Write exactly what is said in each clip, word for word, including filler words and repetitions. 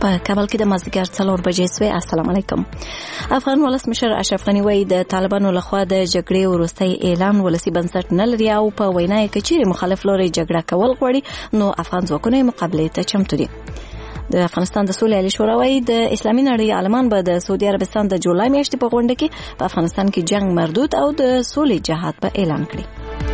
په کابل کې د مازدیګر څلور بجې سوې. السلام علیکم. افغان ولسمشر اشرف غني وایي د طالبانو لخوا د جګړې وروستی اعلان ولسي بنسټ نه لري او په وینا یې کې چیرې مخالف لوري جګړه کول غواړي نو افغان ځواکونه مقابلې ته چمتو دي. د افغانستان د سولې عالی شورا وایي د اسلامي نړۍ عالمان به د سعودي عربستان د جولای میاشتې په غونډه کې په افغانستان کې جنگ مردود او د سولې جهاد په اعلان کړي.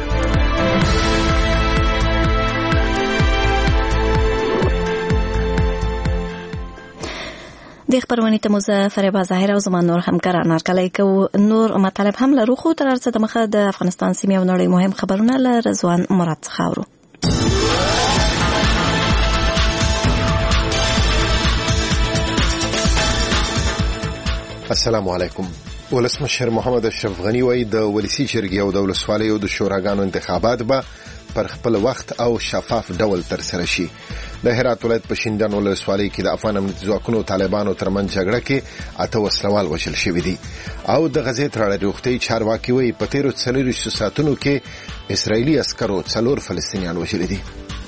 د خبرونې ته مو فریبا ظاهر او زما نور همکاران هرکلی کوو. نور مطالب هم لرو خو تر هر څه د مخه د افغانستان سیمې او نړۍ مهم خبرونه له رضوان مراد څخه اورو. السلام علیکم. ولسمشر محمد اشرف غني وایي د ولسی جرګې او د ولسوالیو د شوراګانو انتخابات به پر خپل وخت او شفاف ډول تر سره شي. د هرات ولایت په شینډان ولسوالۍ کې د افغان امنیتي ځواکونو او طالبانو ترمنځ جګړه کې اته وسلوال وژل شوي دي او د غزې تړاړې روغتي چارواکي وایي په تیرو څلورویشتو ساعتونو کې اسرائیلي عسکرو څلور فلسطینیان وژلي دي.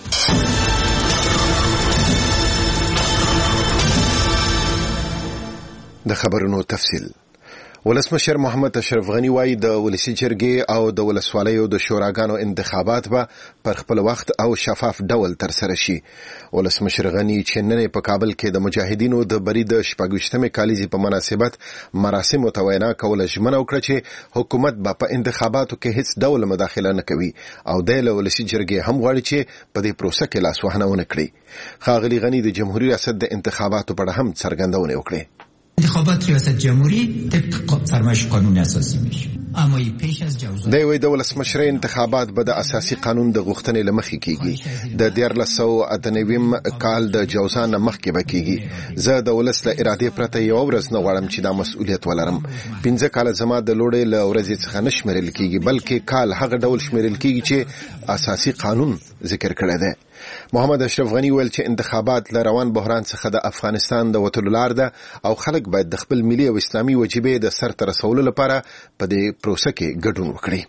د خبرونو تفصیل. ولسمشر محمد اشرف غني وایي د ولسی جرګې او د ولسوالیو د شوراګانو انتخابات به پر خپل وخت او شفاف ډول تر سره شي. ولسمشر غني چې نن په کابل کې د مجاهدینو د بری د شپږویشتمې کالیزې په مناسبت مراسم متوینا کول ژمنه وکړه چې حکومت به په انتخاباتو کې هیڅ ډول مداخله نه کوي او د ولسی جرګې هم غواړي چې په دې پروسه کې لاس وهنه ونه کړي. ښاغلي غني د جمهوریت ریاست د انتخاباتو په اړه هم څرګندونه وکړه. انتخابات ریاست جمهوری طبق فرمایش قانون اساسی میشه اما پیش از جوزا د وی د ولسمشر انتخابات به د اساسي قانون د غوښتنې لمخې کیږي. د دیارلس سوه اته نوي کال د جوزان مخکې به کیږي. زه د ولس له ارادې پرته یو ورځ نه غواړم چې دا مسؤلیت ولرم. پنځه کال زما د لوړې له ورځې څخه نشمرل کیږي بلکې کال هغه ډول شمیرل کیږي چې اساسي قانون ذکر کړی دی. محمد اشرف غني ویل چې انتخابات له روان بحران څخه د افغانستان د وتلو لار ده او خلک باید د خپل ملي او اسلامي وجیبې د سر ته رسولو لپاره په دې پروسه کې ګډون وکړي.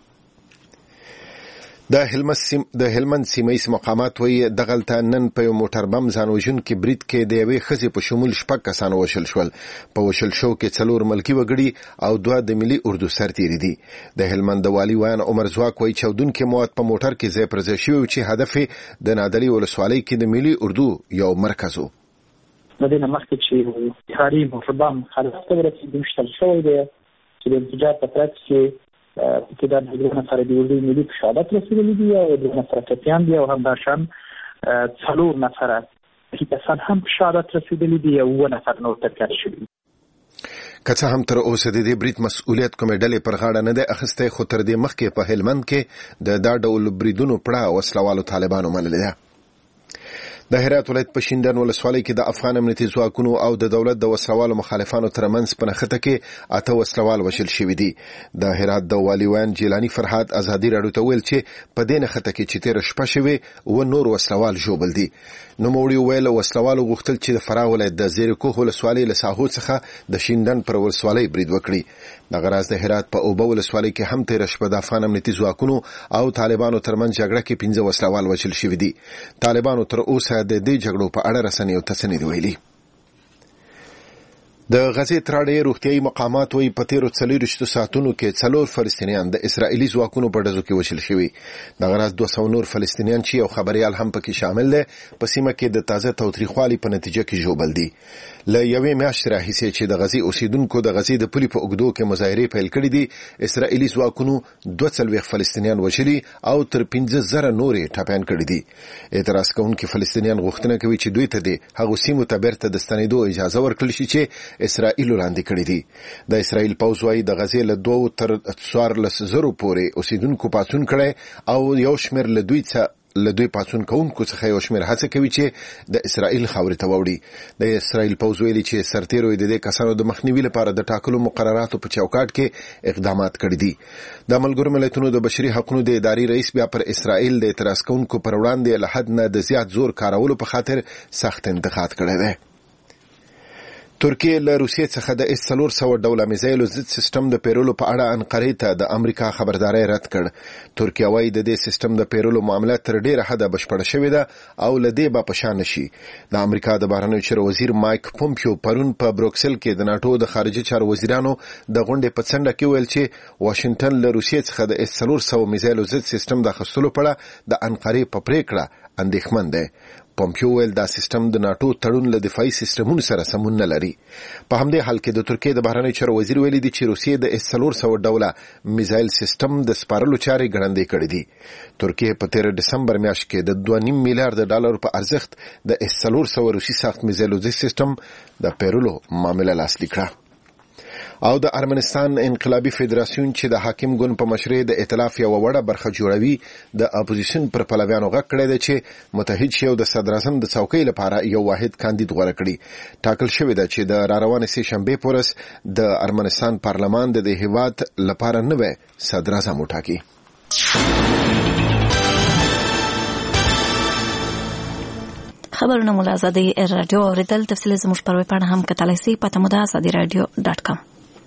د هلمند سیم د هلمند سیمې مقامات وایي دغلته نن په یو موټر بم ځان وژونکي برید کې د یوې ښځې په شمول شپږ کسان وژل شول. په وژل شو کې څلور ملکي وګړي او دوه د ملي اردو سرتیري دي. د هلمند د والي ویان عمر ځواک وایي چاودونکي مواد په موټر کې ځای پر ځای شوي چې هدف د نادعلي ولسوالۍ کې د ملي اردو یو مرکز و. د دې نه مخکې چې کاري موټر بم خلک ته ورسېدل مشتل شوی دی چې د انفجار په ترڅ کې کې دا د دوه نفر د اردو ملي په شهادت رسېدلي دي او دوه نفر ټپیان دي او همداشان څلور نفر کسان هم په شهادت رسېدلي دي او اووه نفر نور ټپیان شوي دي. که څه هم تر اوسه د دې برید مسؤلیت کومې ډلې پر غاړه نه دی اخیستی خو تر دې مخکې په هلمند کې د دا ډول بریدونو پړه وسلوالو طالبانو منلې ده. د هرات ولایت په شینډان ولسوالۍ کې د افغان امنیتي ځواکونو او د دولت د وسلوالو مخالفانو ترمنځ په نښته کې اته وسلوال وژل شوي دي. د هرات د والي ویان جیلاني فرهاد ازادي راډیو ته ویل چې په دې نښته کې چې تېره شپه شوې اووه نور وسلوال ژوبل دي. نوموړي وویل وسلوالو غوښتل چې د فراه ولایت د زیري کوه ولسوالۍ له ساحو څخه د شینډان پر ولسوالۍ برید وکړي. دغه راز د هرات په اوبه ولسوالۍ کې هم تېره شپه د افغان امنیتي ځواکونو او طالبانو ترمنځ جګړه کې پنځه وسلوال وژل شوي دي. طالبانو تر اوسه د دې جګړو په اړه رسنیو ته څه نه دي ویلي. د غزې تړاړې روغتیايي مقامات وایي په تیرو څلورویشتو ساعتونو کې څلور فلسطینیان د اسرائیلي ځواکونو په ډزو کې وژل شوي. دغه راز دوه سوه نور فلسطینیان چې یو خبریال هم پکې شامل دی په سیمه کې د تازه تاوتریخوالي په نتیجه کې ژوبل دي. له یوې میاشتې راهیسې چې د غزې اوسیدونکو د غزې د پولې په اوږدو کې مظاهرې پیل کړي دي اسرائیلي ځواکونو دوه څلوېښت فلسطینیان وژلي او تر پنځه زره نورې ټپیان کړي دي. اعتراض کوونکي فلسطینیان غوښتنه کوي چې دوی ته د هغو سیمو ته بیرته د ستنېدو اجازه ورکړل شي چې اسرائیل وړاندې کړي دي. د اسرائیل پوځ وایي د غزې له دوو تر څوارلس زرو پورې اوسیدونکو پاڅون کړی او یو شمېر له دوی څخه له دوی پاڅون کوونکو څخه یو شمېر هڅه کوي چې د اسرائیل خاورې ته ووړي. د اسرائیل پوځ ویلي چې سرتیرو د دې کسانو د مخنیوي لپاره د ټاکلو مقرراتو په چوکاټ کې اقدامات کړي دي. د ملګرو ملتونو د بشري حقوقو د ادارې رئیس بیا پر اسرائیل د اعتراض کوونکو پر وړاندې له حد نه د زیات زور کارولو په خاطر سخت انتقاد کړی دی. ترکیه له روسیې څخه د اس څلور سوه ډوله میزایلو ضد سیستم د پیرولو په اړه انقرې ته د امریکا خبرداري رد کړ. ترکیه وايي د دې سیستم د پیرولو معامله تر ډیره حده بشپړه شوې ده او له دې به په شا نشي. د امریکا د بهرنیو چارو وزیر مایک پومپیو پرون په بروکسل کې د ناتو د خارجي چارو وزیرانو د غونډې په څنډه کې ویل چې واشنگټن له روسیې څخه د اس څلور سوه میزایلو ضد سیستم د اخیستلو په اړه د انقرې په پریکړه اندېښمن دی. پومپیو ویل دا سیستم د ناتو تړون له دفاعي سیستمونو سره سمون نه لري. په همدې حال کې د ترکیې د بهرنیو چارو وزیر ویلي دی چې روسیې د اس څلور سوه ډوله میزایل سیستم د سپارلو چارې ګړندې کړې دي. ترکیې په تیر دسمبر میاشت کې د دوه نیم میلیارډ ډالر په ارزښت د اس څلور سوه روسي ساخت میزایلو سیستم د پیرولو معامله لاسلیک کړه. او د ارمنستان انقلابي فدراسیون چې د حاکم ګوند په مشرۍ د ائتلاف یو وړه برخه جوړوي د اپوزیشن پر پلویانو غږ کړی دی چې متحد شي او د صدر اعظم د څوکۍ لپاره یو واحد کاندید غوره کړي. ټاکل شوی دی چې د راروانې سې شنبې پورس د ارمنستان پارلمان د دې هیواد لپاره نوی صدر اعظم وټاکي. خبرونه مو له ازادي رادیو اوریدل. تفصیل زموږ پر ویب پاڼه هم کتلی سئ. پته مو ده ازادي رادیو ډاټ کام.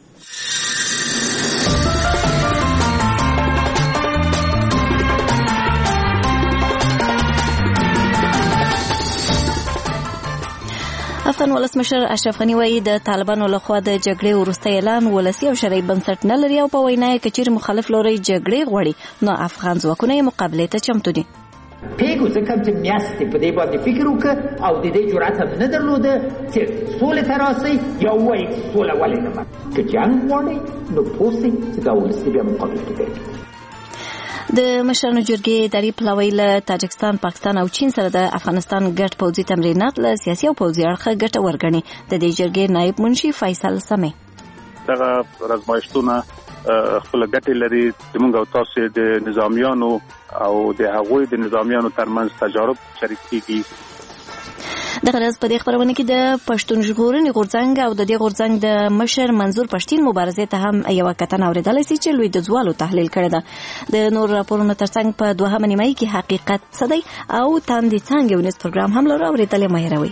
افغان ولسمشر اشرف غني وایي د طالبانو لخوا د جګړې وروستی اعلان ولسي او شرعي بنسټ نه لري او په وینا یې که چیرې مخالف لوري جګړې غواړي نو افغان ځواکونه یې مقابلې ته چمتو دي. پیګو څه کوم چې میاشتې په دې باندې فکر وکړ او د دې جرأت هم نه درلوده چې سولې ته راسئ یا ووایي سوله ولې نه مني. که جنګ غواړئ نو پوه سئ چې دا ولس بیا مقابل کېدی. د مشرانو جرګې اداري پلاوی له تاجکستان، پاکستان او چین سره د افغانستان ګډ پوځي تمرینات له سیاسي او پوځي اړخه ګټه ورګڼي. د دې جرګې نائب منشي فیصل سمې دغه رزمایشتونه خپل ګټې لري. زموږ او تاسو د نظامیانو او د هغوی د نظامیانو ترمنځ تجارب شریک کیږي. دغه ورځ په دې خبرونه کې د پښتون ژغورنې غورځنګ او د دې غورځنګ د مشر منظور پښتين مبارزې ته هم یو کتنه اوریدل شي چې لوی د ځوالو تحلیل کړی ده. د نور راپورونو ترڅنګ په دوهمه نیمه کې حقیقت څه دی او تاندې څنګه ونیس پروګرام هم لرو اوریدل مې هیروي.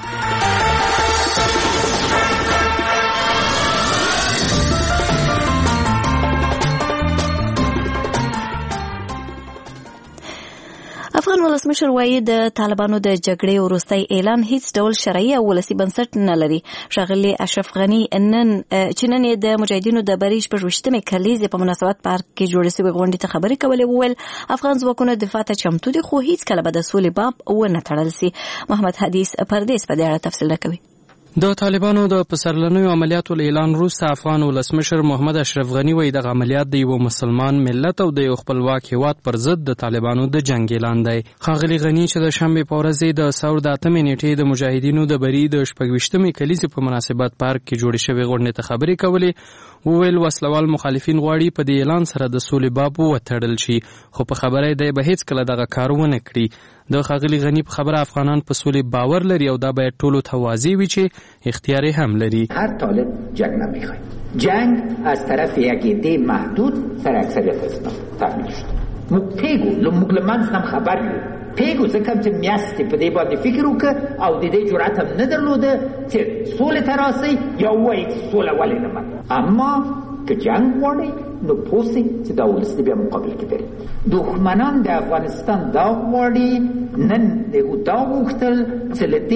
افغان ولسمشر وایي د طالبانو د جګړې وروستی اعلان هیڅ ډول شرعي او ولسي بنسټ نه لري. ښاغلي اشرف غني نن چې نن یې د مجاهدینو د بری شپږویشتمې کلیزې په مناسبت پارک کې جوړې شوې غونډې ته خبرې کولې. وویل افغان ځواکونه دفاع ته چمتو دي خو هیڅ کله به د سولې باب ونه تړل سي. محمد حدیث پردیس په دې اړه تفصیل راکوي. د طالبانو د پسرلنیو عملیاتو اعلان وروسته افغان ولسمشر محمد اشرف غني وایي دغه عملیات د یو مسلمان ملت او د یو خپلواک هیواد پر ضد د طالبانو د جنگ اعلان دی. ښاغلي غني چې د شنبې په ورځ د څلور د اتمې نیټې د مجاهدینو د بری د شپږویشتمې کلیزې په مناسبت پارک کې جوړې شوې غونډې ته خبرې کولې. وویل وسلوال مخالفین غواړي په دې اعلان سره د سولې باب وتړل شي خو په خبره دی به هیڅ کله دغه کار ونه کړي. د ښاغلي غني په خبره افغانان په سولې باور لري او دا باید ټولو ته واضح وي چې اختیار هم لري. هر طالب جنگ نمیخواد. جنگ از طرف یک عده محدود سر اکثریت اسلام تحمیل شد. پیگو لمغلمانس هم خبر بود. پیگو څه کوم چې میاشتې په دې باندې فکر وکړ او د دې جرأت هم نه درلوده چې سولې ته راسئ یا ووایي سوله ولې نه مني. اما که جنگ غواړئ نو پوه سئ چې دا ولس بیا مقابل کېدی. دښمنان د افغانستان دا غواړي نن د دا غوښتل چې له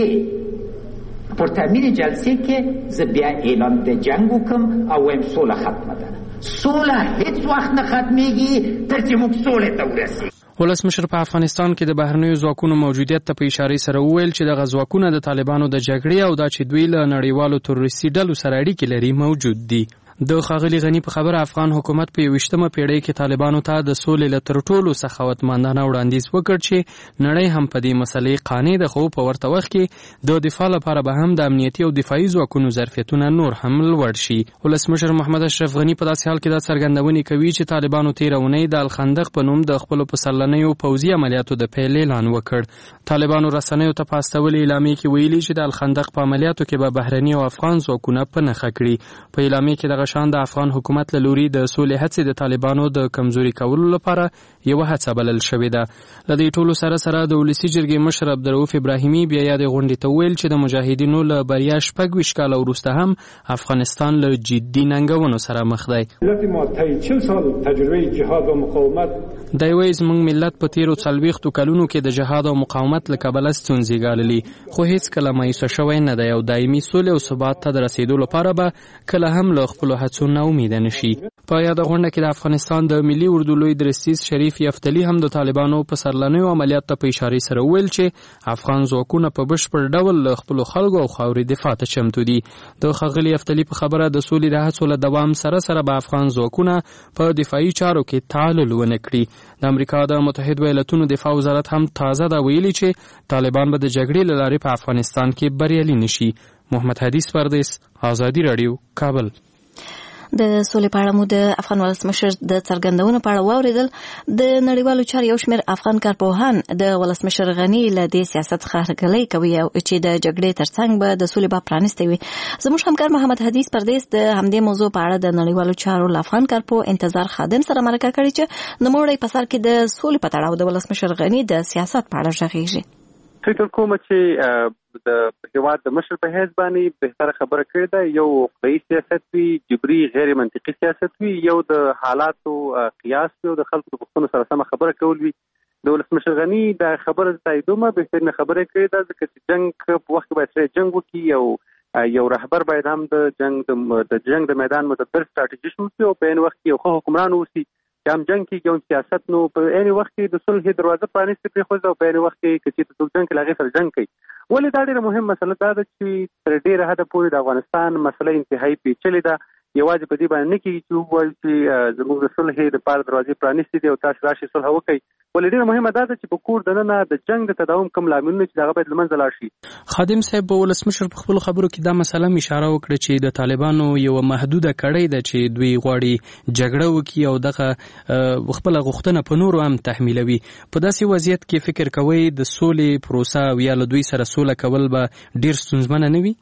دې پر تعمیر جلسې کې زه بیا اعلان د جنگ وکړم او وایم سوله ختمه ده. سوله هیڅ وخت نه ختمیږي تر چې موږ سولې ته ورسېږو. ولسمشر په افغانستان کې د بهرنیو ځواکونو موجودیت ته په اشاره سره وویل چې دغه ځواکونه د طالبانو د جګړې او دا چې دوی له نړیوالو تروریستي ډلو سره اړیکې لري موجود دي. د ښاغلي غني په خبره افغان حکومت په یویشتمه پیړۍ کې طالبانو ته د سولې له تر ټولو سخاوتمندانه وړاندیز وکړ چې نړۍ هم په دې مسلې قانع ده خو په ورته وخت کې د دفاع لپاره به هم د امنیتي او دفاعي ځواکونو ظرفیتونه نور هم لوړ شي. ولسمشر محمد اشرف غني په داسې حال کې دا څرګندونې کوي چې طالبانو تېره اونۍ د الخندق په نوم د خپلو پسرلنیو پوځي عملیاتو د پیل اعلان وکړ. طالبانو رسنیو ته په استولې اعلامیې کې ویلي چې د الخندق په عملیاتو کې به بهرني او افغان ځواکونه په نښه کړي. په اعلامیې کې دغه شان د افغان حکومت له لوري د سولې هڅې د طالبانو د کمزوري کولو لپاره یو هڅه بلل شوې ده. له دې ټولو سره سره د ولسي جرګې مشر عبدالرؤف ابراهیمي بیا یادې غونډې ته وویل چې د مجاهدینو له بریا شپږ ویشت کاله وروسته هم افغانستان له جدي ننګونو سره مخ دی. دی وایي زموږ ملت په تیرو څلوېښتو کلونو کې د جهاد او مقاومت له کبله ستونزې ګاللي، خو هیڅکله مایوسه شوی نه دی او دایمي سولې او ثبات ته د رسېدو لپاره به کله هم له خپلو هڅو نه امیده نه شي. په یاده غونډه کې د افغانستان د ملي اردو لوی درستیز شریف یفتلي هم د طالبانو په سرلنیو عملیاتو ته په اشارې سره وویل چې افغان ځواکونه په بشپړ ډول له خپلو خلکو او خاورې دفاع ته چمتو دي. د ښاغلي یفتلي په خبره د سولې د هڅو له دوام سره سره به افغان ځواکونه په دفاعي چارو کې تعالل ونه کړي. د امریکا د متحد ایالاتونو دفاع وزارت هم تازه دا ویلي چې طالبان به د جګړې له لارې په افغانستان کې بریالي نشي. محمد حدیث پردیس، آزادي رادیو، کابل. د سولې په اړه مو د افغان ولسمشر د څرګندونو په اړه واوریدل. د نړیوالو چارو یو شمېر افغان کارپوهان د ولسمشر غني له دې سیاست څخه هرکلی کوي او چې د جګړې ترڅنګ به د سولې باب پرانیستی وي. زموږ همکار محمد حدیث پردیس د همدې موضوع په اړه د نړیوالو چارو له افغان کارپو انتظار خادم سره مرکه کړې چې نوموړی په سر کې د سولې په تړاو د ولسمشر غني د سیاست په اړه غږیږي. فکر کوم چې د هیواد د مشر په حیث باندې بهتره خبره کړې ده. یو واقعي سیاست وي، جبري غیر منطقي سیاست وي، یو د حالاتو قیاس وي او د خلکو د پوښتنو سره سمه خبره کول وي. د ولسمشر غني د خبره تاییدومه بهترینه خبره کړې ده ځکه چې جنګ په وخت کې باید سره جنګ وکړي او یو رهبر باید هم د جنګ د جنګ د میدان مدبر ستراتیژیست وي او په عین وخت کې یو ښه حکمران اوسي چې هم جنګ کې یو سیاست نو په عین وخت کې د صلح دروازه پرانیستې پرېښوده او په عین وخت کې که چېرته څوک جنګ کوي له هغې سره جنګ کوي. ولې دا ډېره مهم مسله دا ده چې تر ډېره حده پورې د افغانستان مسله انتهایي پیچلې ده. یوازې په دې باندې نه کېږي چې ووایو چې زموږ د صلحې دپاره دروازې پرانیستې دي او تاسې راشئ صلح وکړئ. ولې ډېره مهمه دا ده چې په کور دننه د جنګ د تداوم کوم لاملونه چې هغه باید له منځه لاړ شي. خادم صاحب ولسمشر په خپلو خبرو کې دا مسله اشاره وکړه چې د طالبانو یوه محدوده کړۍ ده چې دوی غواړي جګړه وکړي او دغه خپله غوښتنه په نورو هم تحمیلوي. په داسې وضعیت کې فکر کوئ د سولې پروسه او یا له دوی سره سوله کول به ډېر ستونزمنه نه وي؟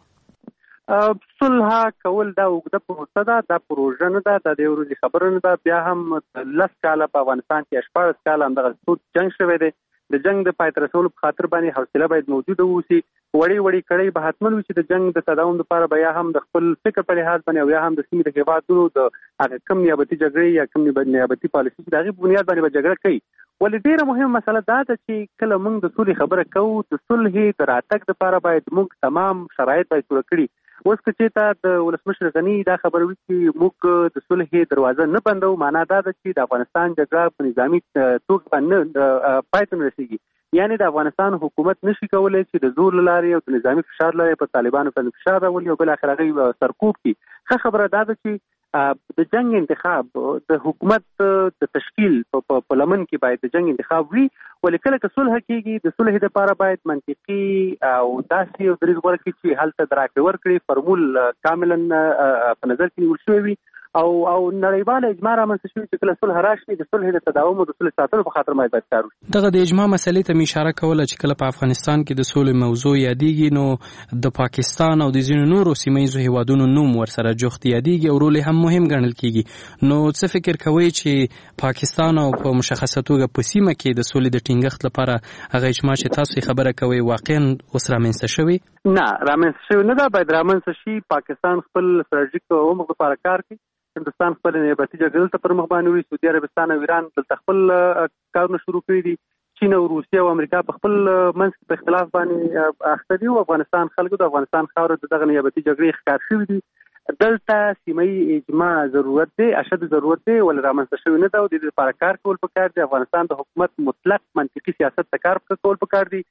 صلح کول دا اوږده پروسه ده، دا پروژه نه ده، دا د یو ورځې خبره نه ده. بیا هم لس کاله په افغانستان کې شپاړس کاله همدغه سود جنګ شوی دی. د جنګ د پای ته رسولو په خاطر باندې حوصله باید موجوده واوسي. وړې وړې کړۍ به حتما وي چې د جنګ د تداوم لپاره به یا هم د خپل فکر په لحاظ باندې او یا هم د سیمې د هېوادونو د هغه کم نیابتي جګړې یا کم نیابتي پالیسي چې د هغې په بنیاد باندې به جګړه کوي. ولې ډېره مهمه مسله دا ده چې کله موږ د سولې خبره کوو د صلحې د راتګ لپاره باید موږ تمام شرایط باید پوره کړي. اوس که چېرته د ولسمشر غني دا خبره وي چې موږ د صلحې دروازه نه بندوو، معنا دا ده چې د افغانستان جګړه په نظامي توګه باندې پای ته نه رسېږي. یعنې د افغانستان حکومت نشي کولی چې د زور له لارې او د نظامي فشار له لارې په طالبانو باندې فشار راولي او بالاخره هغوی سرکوب کړي. ښه خبره دا ده چې د جنگ انتخاب د حکومت د تشکیل په لمن کې باید د جنگ انتخاب وي. ولې کله که صلح کېږي د صلح دپاره باید منطقي او داسې یو دریځ غوره کړي چې هلته د راکړې ورکړې فرمول کاملا په نظر کې نیول شوی وي او او نړیواله اجماع رامنځته شوې چې کله صلح راشي د صلح د تداوم او د صلح ساتلو په خاطر باید کار وشي. دغه د اجماع مسلې ته مې اشاره کوله چې کله په افغانستان کې د سولې موضوع یادېږي نو د پاکستان او د ځینو نورو سیمه ییزو هېوادونو نوم ورسره جوخت یادېږي او رول یې هم مهم ګڼل کېږي. نو څه فکر کوئ چې پاکستان او په مشخصه توګه په سیمه کې د سولې د ټینګښت لپاره هغه اجماع چې تاسو خبره کوئ واقعا اوس رامنځته شوې؟ نه، رامنځته شوې نه ده، باید رامنځته شي. پاکستان خپل ستراتیژیک عمق لپاره کار کوي، هندوستان خپل نیابتي جګړې ته پر مخ باندې وړي، سعودي عربستان او ایران دلته خپل کارونه شروع کړي دي، چین او روسیه او امریکا په خپل منځ کې په اختلاف باندې اخته دي او افغانستان خلکو د افغانستان خاوره د دغه نیابتي جګړې ښکار شوي دي. دلته سیمه‌یي اجماع ضرورت دی، اشد ضرورت دی، ولې رامنځته شوې نه ده او د دې لپاره کار کول پکار دی. افغانستان د حکومت مطلق منطقي سیاست ته کار کول پکار دی.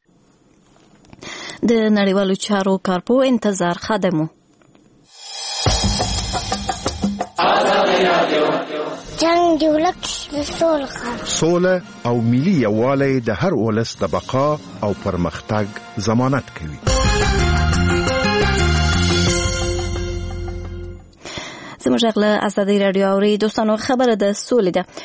د نړیوالو چارو کارپو انتظار خادمو جنگ جولک سوله سوله او ملي یووالی د هر ولس د بقا او پرمختګ ضمانت کوي. زموږ غږ له ازادي راډیو اوري دوستانو، خبره د سولې ده.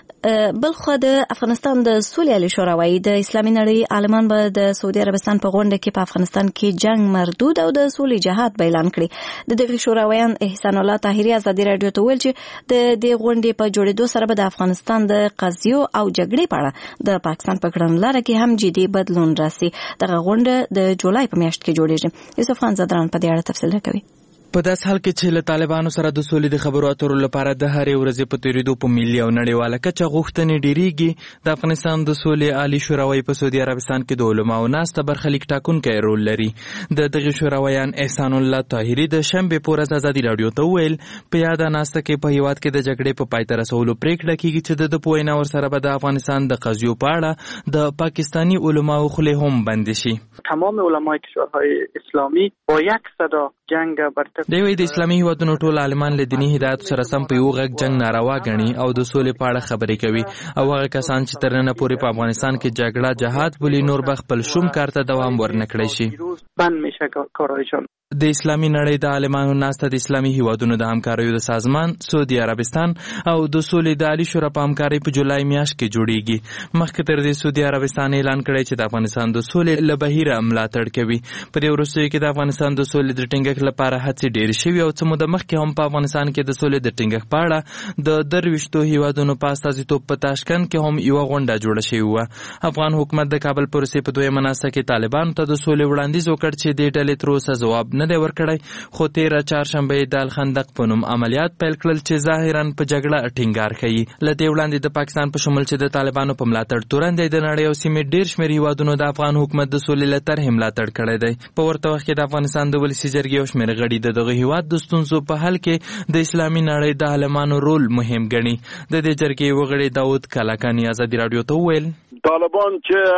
بل خو د افغانستان د سولې عالی شورا وايي د اسلامي نړۍ عالمان به د سعودي عربستان په غونډه کې په افغانستان کې جنگ مردود او د سولې جهاد اعلان کړي. د دغه شوراویان احسان الله طاهري ازادي رادیو ته ویل چې د دې غونډې په جوړېدو سره به د افغانستان د قضیو او جګړې په اړه د پاکستان په کړنلاره کې هم جدي بدلون راسي. دغه غونډه د جولای په میاشت کې جوړیږي. یوسف خان زدران په دې اړه تفصیل راکوي. په داس حال کې چې له طالبانو سره د سولې د خبرو اترو لپاره د هرې ورځې په تیریدو په ملي او نړیواله کچه غوښتنې ډیریږي. د افغانستان د سولې عالی شوراوی په سعودي عربستان کې د علماو ناسته برخلیک ټاکونکی رول لري. د دغه شوراویان احسان الله طاهري د شنبې په ورځ ازادي رادیو ته وویل په یاده ناسته کې په هیواد کې د جګړې په پای ته رسولو پریکړه کیږي چې د په وینا ورسره به د افغانستان د قضیو په اړه د پاکستانی علماو خولې هم بند شي. تمام علمای کشورهای اسلامی با یک صدا جنگ برطرف دوی د اسلامي هیوادونو ټول عالمان له دیني هدایت سره سم په یو غږ جنگ ناروا ګڼي او د سولې په اړه خبرې کوي او هغه کسان چې تر نن پورې په افغانستان کې جګړه جهاد بولي نور به خپل شوم کار ته دوام ورنکړي شي. بند میشه کارایشان. د اسلامي نړۍ د عالمانو ناسته د اسلامي هیوادونو د همکاریو د سازمان سعودي عربستان او د سولې د عالی شورا په همکارۍ په جولای میاشت کې جوړیږي. مخکې تر دې سعودي عربستان اعلان کړی چې د افغانستان د سولې له بهیره ملاتړ کوي. په دې وروستیو کې د افغانستان د سولې د ټینګښت لپاره هڅې ډېرې شوي او څه موده مخکې هم په افغانستان کې د سولې د ټینګښت په اړه د درویشتو هیوادونو په استازیتوب په تاشکند کې هم یوه غونډه جوړه شوې وه. افغان حکومت د کابل پروسې په دویمه ناسته کې طالبانو ته د سولې وړاندیز وکړ چې دې ډلې تر اوسه ځواب نه دی ورکړی، خو تیره چهارشنبه د الخندق په نوم عملیات پیل کړل چې ظاهرا په جګړه ټینګار کوي. له دې وړاندې د پاکستان په شمول چې د طالبانو په ملاتړ تورن دی د نړۍ او سیمې ډېر شمېر هیوادونو د افغان حکومت د سولې له طرحې ملاتړ کړی دی. په ورته وخت کې د افغانستان د ولسي جرګې یو شمېر غړي د دغه هیواد د ستونزو په حل کې د اسلامي نړۍ د عالمانو رول مهم ګڼي. د دې جرګې وغړي داود کلاکاني ازادي رادیو ته وویل طالبان چې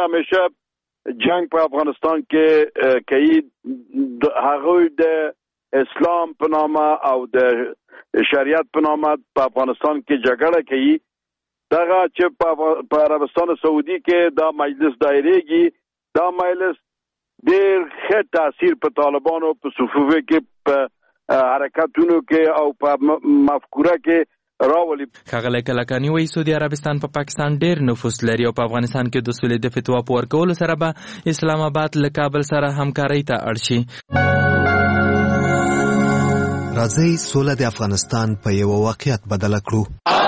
همیشه جنگ په افغانستان کې کوي هغوی د اسلام په نامه او د شریعت په نامه په افغانستان کې جګړه کوي. دغه چې په عربستان سعودي کې دا مجلس دایریږي، دا مجلس ډېر ښه تاثیر په طالبانو په صفوفه کې په حرکتونو کې او په مفکوره کې راولي. ښاغلی کلکاني وایي سعودي عربستان په پا پاکستان ډېر نفوس لري او په افغانستان کې د سولې د فتوا په ورکولو سره به اسلام آباد له کابل سره همکارۍ ته اړ شي. راځئ سوله د افغانستان په یو واقعیت بدله کړو.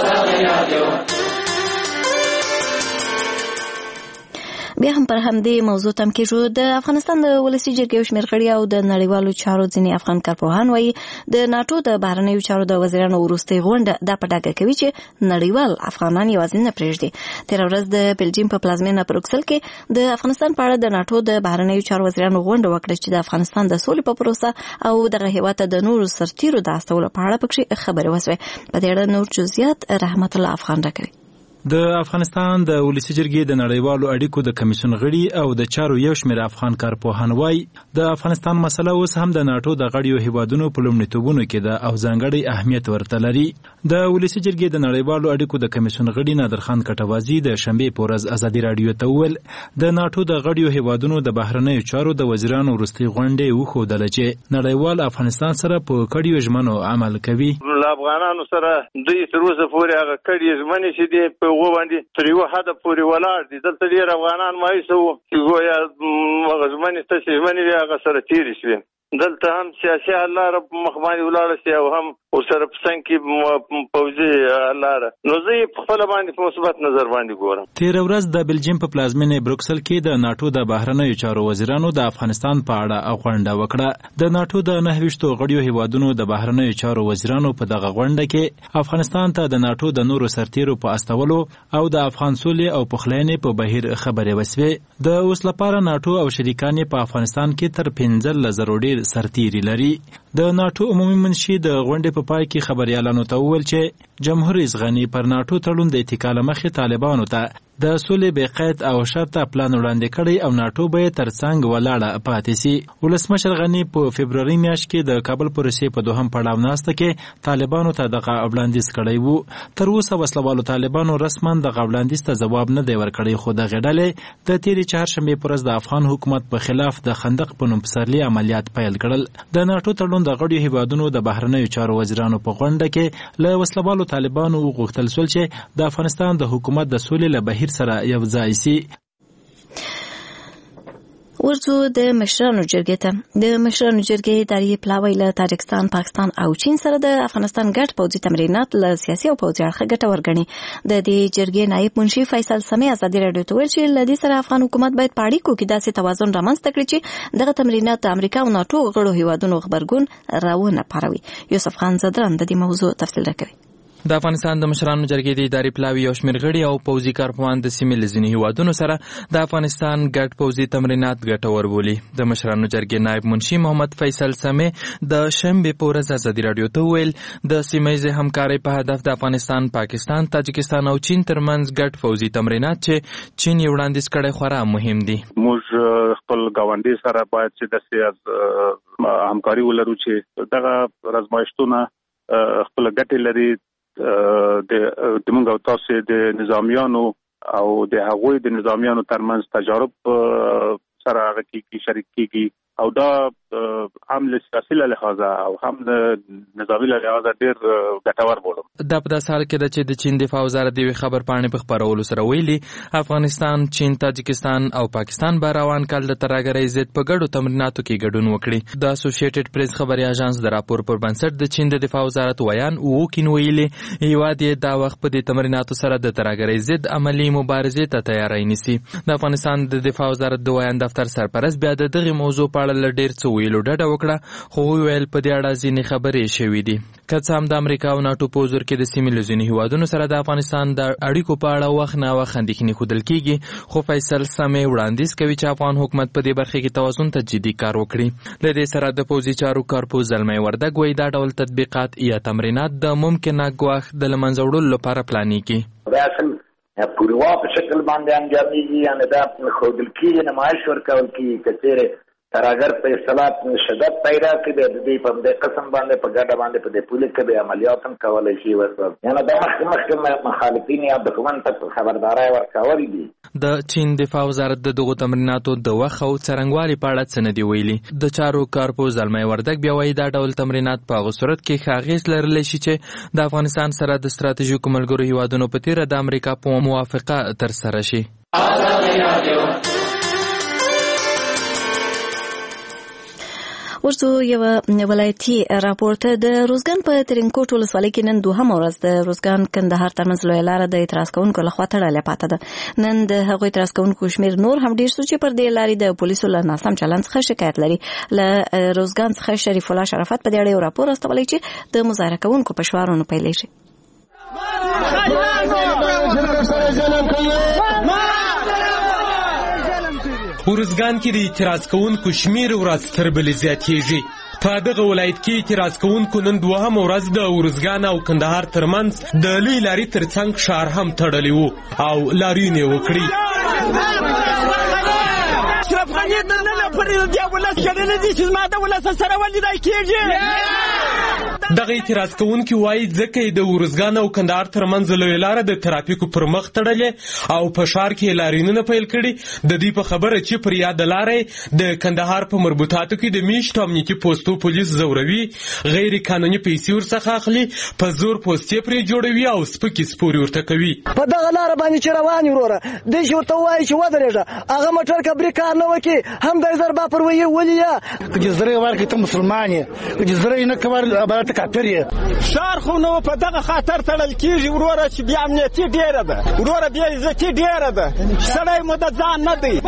بیا هم پر همدې موضوع تم کې شو. د افغانستان د ولسي جرګې یو شمېر غړي او د نړیوالو چارو ځینې افغان کارپوهان وایي د ناټو د بهرنیو چارو د وزیرانو وروستۍ غونډه دا په ډاګه کوي چې نړیوال افغانان یوازې نه پرېږدي. تېره ورځ د بلجیم په پلازمینه بروکسل کې د افغانستان په اړه د ناټو د بهرنیو چارو وزیرانو غونډه وکړه چې د افغانستان د سولې په پروسه او دغه هېواد ته د نورو سرتیرو د استولو په اړه پکې خبرې وسوې. په دې اړه نور جزئیات رحمت الله افغان راکوي. د افغانستان د ولسي جرګې د نړیوالو اړیکو د کمیسیون غړي او د چارو یو شمېر افغان کارپوهان وایي د افغانستان مسله اوس هم د ناټو د غړیو هیوادونو په لومړیتوبونو کې ده او ځانګړی اهمیت ورته لري. د ولسي جرګې د نړیوالو اړیکو د کمیسیون غړي نادرخان کټوازي د شنبې په ورځ ازادي رادیو ته وویل د ناټو د غړیو هیوادونو د بهرنیو چارو د وزیرانو وروستۍ غونډې وښودله چې نړیوال افغانستان سره په کړیو ژمنو عمل کوي. له افغانانو سره دوی تر اوسه پورې هغه کړي ژمنې چې دي په هغو باندې تر یوه حده پورې ولاړ دي. دلته ډېر افغانان مایوسه وو چې ګویا هغه ژمنې ته چې ژمنې وې هغه سره تېرې شوې. دلته هم سیاسي حل لاره په مخ باندې ولاړه شي او هم ورسره په څنګ کې پوځي حل لاره. نو زه یې په خپله باندې په مثبت نظر باندې ګورم. تېره ورځ د بلجیم په پلازمینې بروکسل کې د ناټو د بهرنیو چارو وزیرانو د افغانستان په اړه غونډه وکړه. د ناټو د نهه ویشتو غړیو هیوادونو د بهرنیو چارو وزیرانو په دغه غونډه کې افغانستان ته د ناټو د نورو سرتیرو په استولو او د افغان سولې او پخلاینې په بهیر خبرې وسوې. د اوس لپاره ناټو او شریکان په افغانستان کې تر پنځلس زرو ډېر سرتیري لري. د ناټو عمومي منشي د غونډې په پای کې خبریالانو ته وویل چې جمهور رئیس غني پر ناټو تړون د اتکا له مخې طالبانو ته د سولې بې قید او شرطه پلان وړاندې کړی او ناټو به ترڅنګ ولاړه پاتې سي. ولسمشر غني په فبروري میاشت کې د کابل پروسې په دوهم پړاو ناسته کې طالبانو ته دغه وړاندیز کړی و. تر اوسه وسلوالو طالبانو رسما دغه وړاندیز ته ځواب نه دی ورکړی، خو دغه ډلې د تېرې چهارشنبې په ورځ د افغان حکومت په خلاف د خندق په نوم پسرلي عملیات پیل کړل. د ناټو تړون د غړیو هیوادونو د بهرنیو چارو وزیرانو په غونډه کې له وسلوالو طالبانو وغوښتل شول چې د افغانستان د حکومت د سولې له بهیر سره یو ځای سي. ورځو د مشرانو جرګې ته د مشرانو جرګې اداري پلاوی له تاجکستان، پاکستان او چین سره د افغانستان ګډ پوځي تمرینات له سیاسي او پوځي اړخه ګټور ګڼي. د دې جرګې نائب منشي فیصل سمې ازادي راډیو ته ویل چې له دې سره افغان حکومت باید په اړیکو کې داسې توازن رامنځته کړي چې دغه تمرینات د امریکا او ناټو غړو هیوادونو غبرګون راونه پاروي. یوسف خان زدران د دې موضوع تفصیل راکوي. د افغانستان د مشرانو جرګې د اداري پلاوي یو شمېر غړي او پوځي کارپوهان د سیمې له ځینې هیوادونو سره د افغانستان ګډ پوځي تمرینات ګټور بولي. د مشرانو جرګې نائب منشي محمد فیصل سمې د شنبې په ورځ ازادي راډیو ته وویل د سیمه ییزې همکارۍ په هدف د افغانستان، پاکستان، تاجکستان او چین ترمنځ ګډ پوځي تمرینات چې چین یې وړاندیز کړی خورا مهم دي. موږ خپل ګاونډي سره باید چې داسې همکاري ولرو چې دغه رزمایښتونه خپل ګټې لري. د موږ او تاسو د نظامیانو او د هغوی د نظامیانو ترمنځ تجارب سره هغه کې شریک کیږي او دا هم له سیاسي لحاظه او هم د نظامي لحاظه ډېر ګټور بولم. دا په داسې حال کې ده چې د چین دفاع وزارت د یوې خبرپاڼې په خپرولو سره ویلي افغانستان، چین، تاجکستان او پاکستان به روان کال د ترهګرۍ ضد په ګډو تمریناتو کې ګډون وکړي. د اسوسییټډ پریس خبري اژانس د راپور پر بنسټ د چین د دفاع وزارت ویان ووکین ویلي هیواد یې دا وخت په دې تمریناتو سره د ترهګرۍ ضد عملي مبارزې ته تیاری نیسي. د افغانستان د دفاع وزارت د ویان دفتر سرپرست بیا د دغه موضوع په اړه ډېر څه ویلو ډډه وکړه، خو ویل په دې اړه ځینې خبرې شوې دي. که څه هم د امریکا او ناټو په حضور کې د سیمې له ځینې هیوادونو سره د افغانستان د اړیکو په اړه وخت نا وخت اندېښنې ښودل کېږي، خو فیصل سمې وړاندیز کوي چې افغان حکومت په دې برخه کې توازن ته جدي کار وکړي. له دې سره د پوځي چارو کارپوه زلمی وردګ وایي دا ډول تطبیقات یا تمرینات د ممکنه ګواښ د له منځه وړلو لپاره پلانېږي. دا اصل پوروا په شکل باندې انجامېږي، یعنې دا ښودل کېږي، نمایش ورکول کېږي که چېرې ترهګر په اصطلاح شدت پیدا کړي د دې په دې قسم باندې په ګډه باندې په دې پوله کې به عملیات هم کولی شي. یعنې دا مخکې مخکې مخالفین یا دښمن ته خبرداری ورکول دي. د چین دفاع وزارت د دغو تمریناتو د وخت او څرنګوالي په اړه څه نه دي ویلي. د چارو کارپوه زلمی وردګ بیا وایي دا ډول تمرینات په هغه صورت کې ښه اغېز لرلی شي چې د افغانستان سره د ستراتیژیکو ملګرو هیوادونو په تېره د امریکا په موافقه ترسره شي. ورته یو ولایتي راپورته د روزګان په ترینکوټ ولسوالۍ کې نن دوهمه ورځ د روزګان کندهار ترمنځ لویه لاره د اعتراض کوونکو لخوا تړلې پاته ده. نن د هغوی اعتراض کوونکو شمېر نور هم ډېر شو چې پر دې لارې د پولیسو له ناسم چلند څخه شکایت لري. له روزګان څخه شریف الله شرافت په دې اړه یو راپور استولی چې د مظاهره کوونکو په شعارونو پیلېږي. ورزګان کې د اعتراض کوونکو شمېر ورځ تر بلې زیاتېږي. په دغه ولایت کې اعتراض کوونکو نن دوهمه ورځ د ورزګان او کندهار ترمنځ د لوی لارې ترڅنګ ښار هم تړلی و او لاریون یې وکړي. اشرف غني دننه پر دې ولس چلنه دي چې ما د ولس سره ولیدای کېږي. دغه اعتراض کوونکي وایي ځکه د ورزګان او کندهار ترمنځ لویه لاره د ترافیکو پر مخ تړلې او په ښار کې لاریونونه پیل کړي. د دې په خبره چې پر یاده لارې د کندهار په مربوطاتو کې د میشتو امنیتي پوستو پولیس زوروي، غیر قانوني پیسې ورڅخه اخلي، په زور پوستې پرې جوړوي او سپکې سپورې ورته کوي. په دغه لاره باندې چې روان وروره دی چې ورته وایي چې ودرېږه هغه موټر که برېک کار نه وکړي هم دی ضربه پر ویي ولي یې که چې زره یې ورکړي ته مسلمان یې، که چې زره یې نه کوي کافر یې. ښار خو نو په دغه خاطر تړل کېږي وروره چې بیا امنیتي ډېره ده، وروره بیا عزتي ډېره ده، سړی مو د ځان نه دی.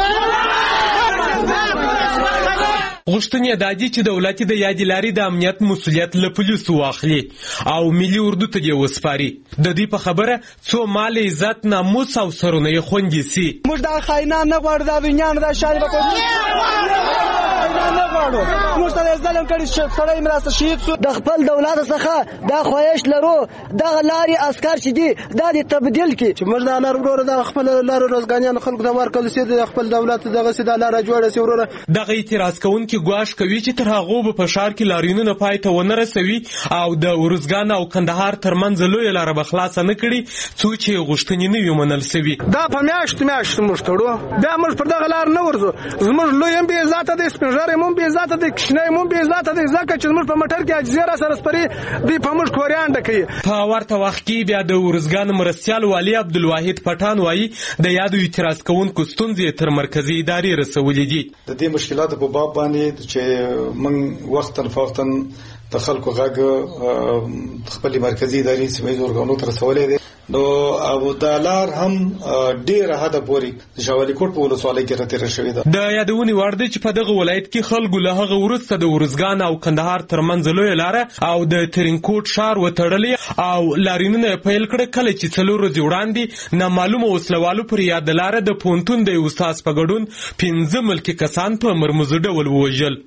غوښتنې دا دي چې دولت د یادې لارې د امنیت مسؤلیت له پولیسو واخلي او ملي اردو ته دې وسپاري. د دې په خبره څو مال عزت، ناموس او سرونه یې خوندي سي. موږ دغه خاینان نه غواړو، دا دنیا نه دا شان به نه غواړو موږ ته ظلم کړي سړی مرسته شهید شو د خپل دولت څخه دا خواهش لرو دغه لارې عسکر چې دي دا دې تبدیل کړي چې موږ دا لار وروره د خپل لارو روزګانیانو خلکو ته ورکړل سي د خپل دولت دغه سي دا لار جوړه سي وروره. دغه اعتراض کوونکي ګواښ کوي چې تر هغه په ښار کې لاریونونه پای ته ونه رسوي او د ورزګان او کندهار ترمنځ لوی لار به خلاص نه کړي څو چې غوښتنې نه وي منل سوي. دا په میاشت میاشت موږ تړو بیا موږ پر دغه لار نه ورځو زموږ لوی هم بې عزته دی سپینږیری هم بې عزته دی کوچنی هم بې عزته دی ځکه چې زموږ په موټر کې عاجزي راسره سپري دوی په موږ کوریان ډکوي. په ورته وخت کې بیا د ورزګان مرستیال والي عبدالواحد پټان وایي د یادو اعتراض کوونکو ستونزې تر مرکزي ادارې رسولې دي. د دې مشکلاتو په باب باندې چې موږ وختاً فوقتاً د خلکو غږ خپل مرکزي ادارې سیمه اورګانو ته رسولې دي نو ابو دالار هم ډیر حد پورې شاولي کوټ په ولسوالۍ کې راته راشي ده. د یادونې وړ دی چې په دغه ولایت کې خلکو له هغه وروسته د ورزګان او کندهار ترمنځ لوی لار او د ترینکوټ ښار وتړلې او لاریونونه پیل کړ کله چې څلور ورځې وړاندې نامعلومه وسلوالو پر یاد لار د پونتون د استاد په ګډون پنځه ملکي کسان په مرموز ډول ووژل.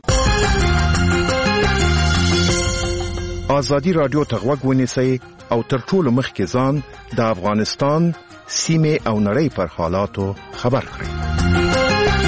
آزادی رادیو ته غوږ ونیسئ او تر ټولو مخکې ځان د افغانستان سیمې او نړۍ پر حالاتو خبر کړئ.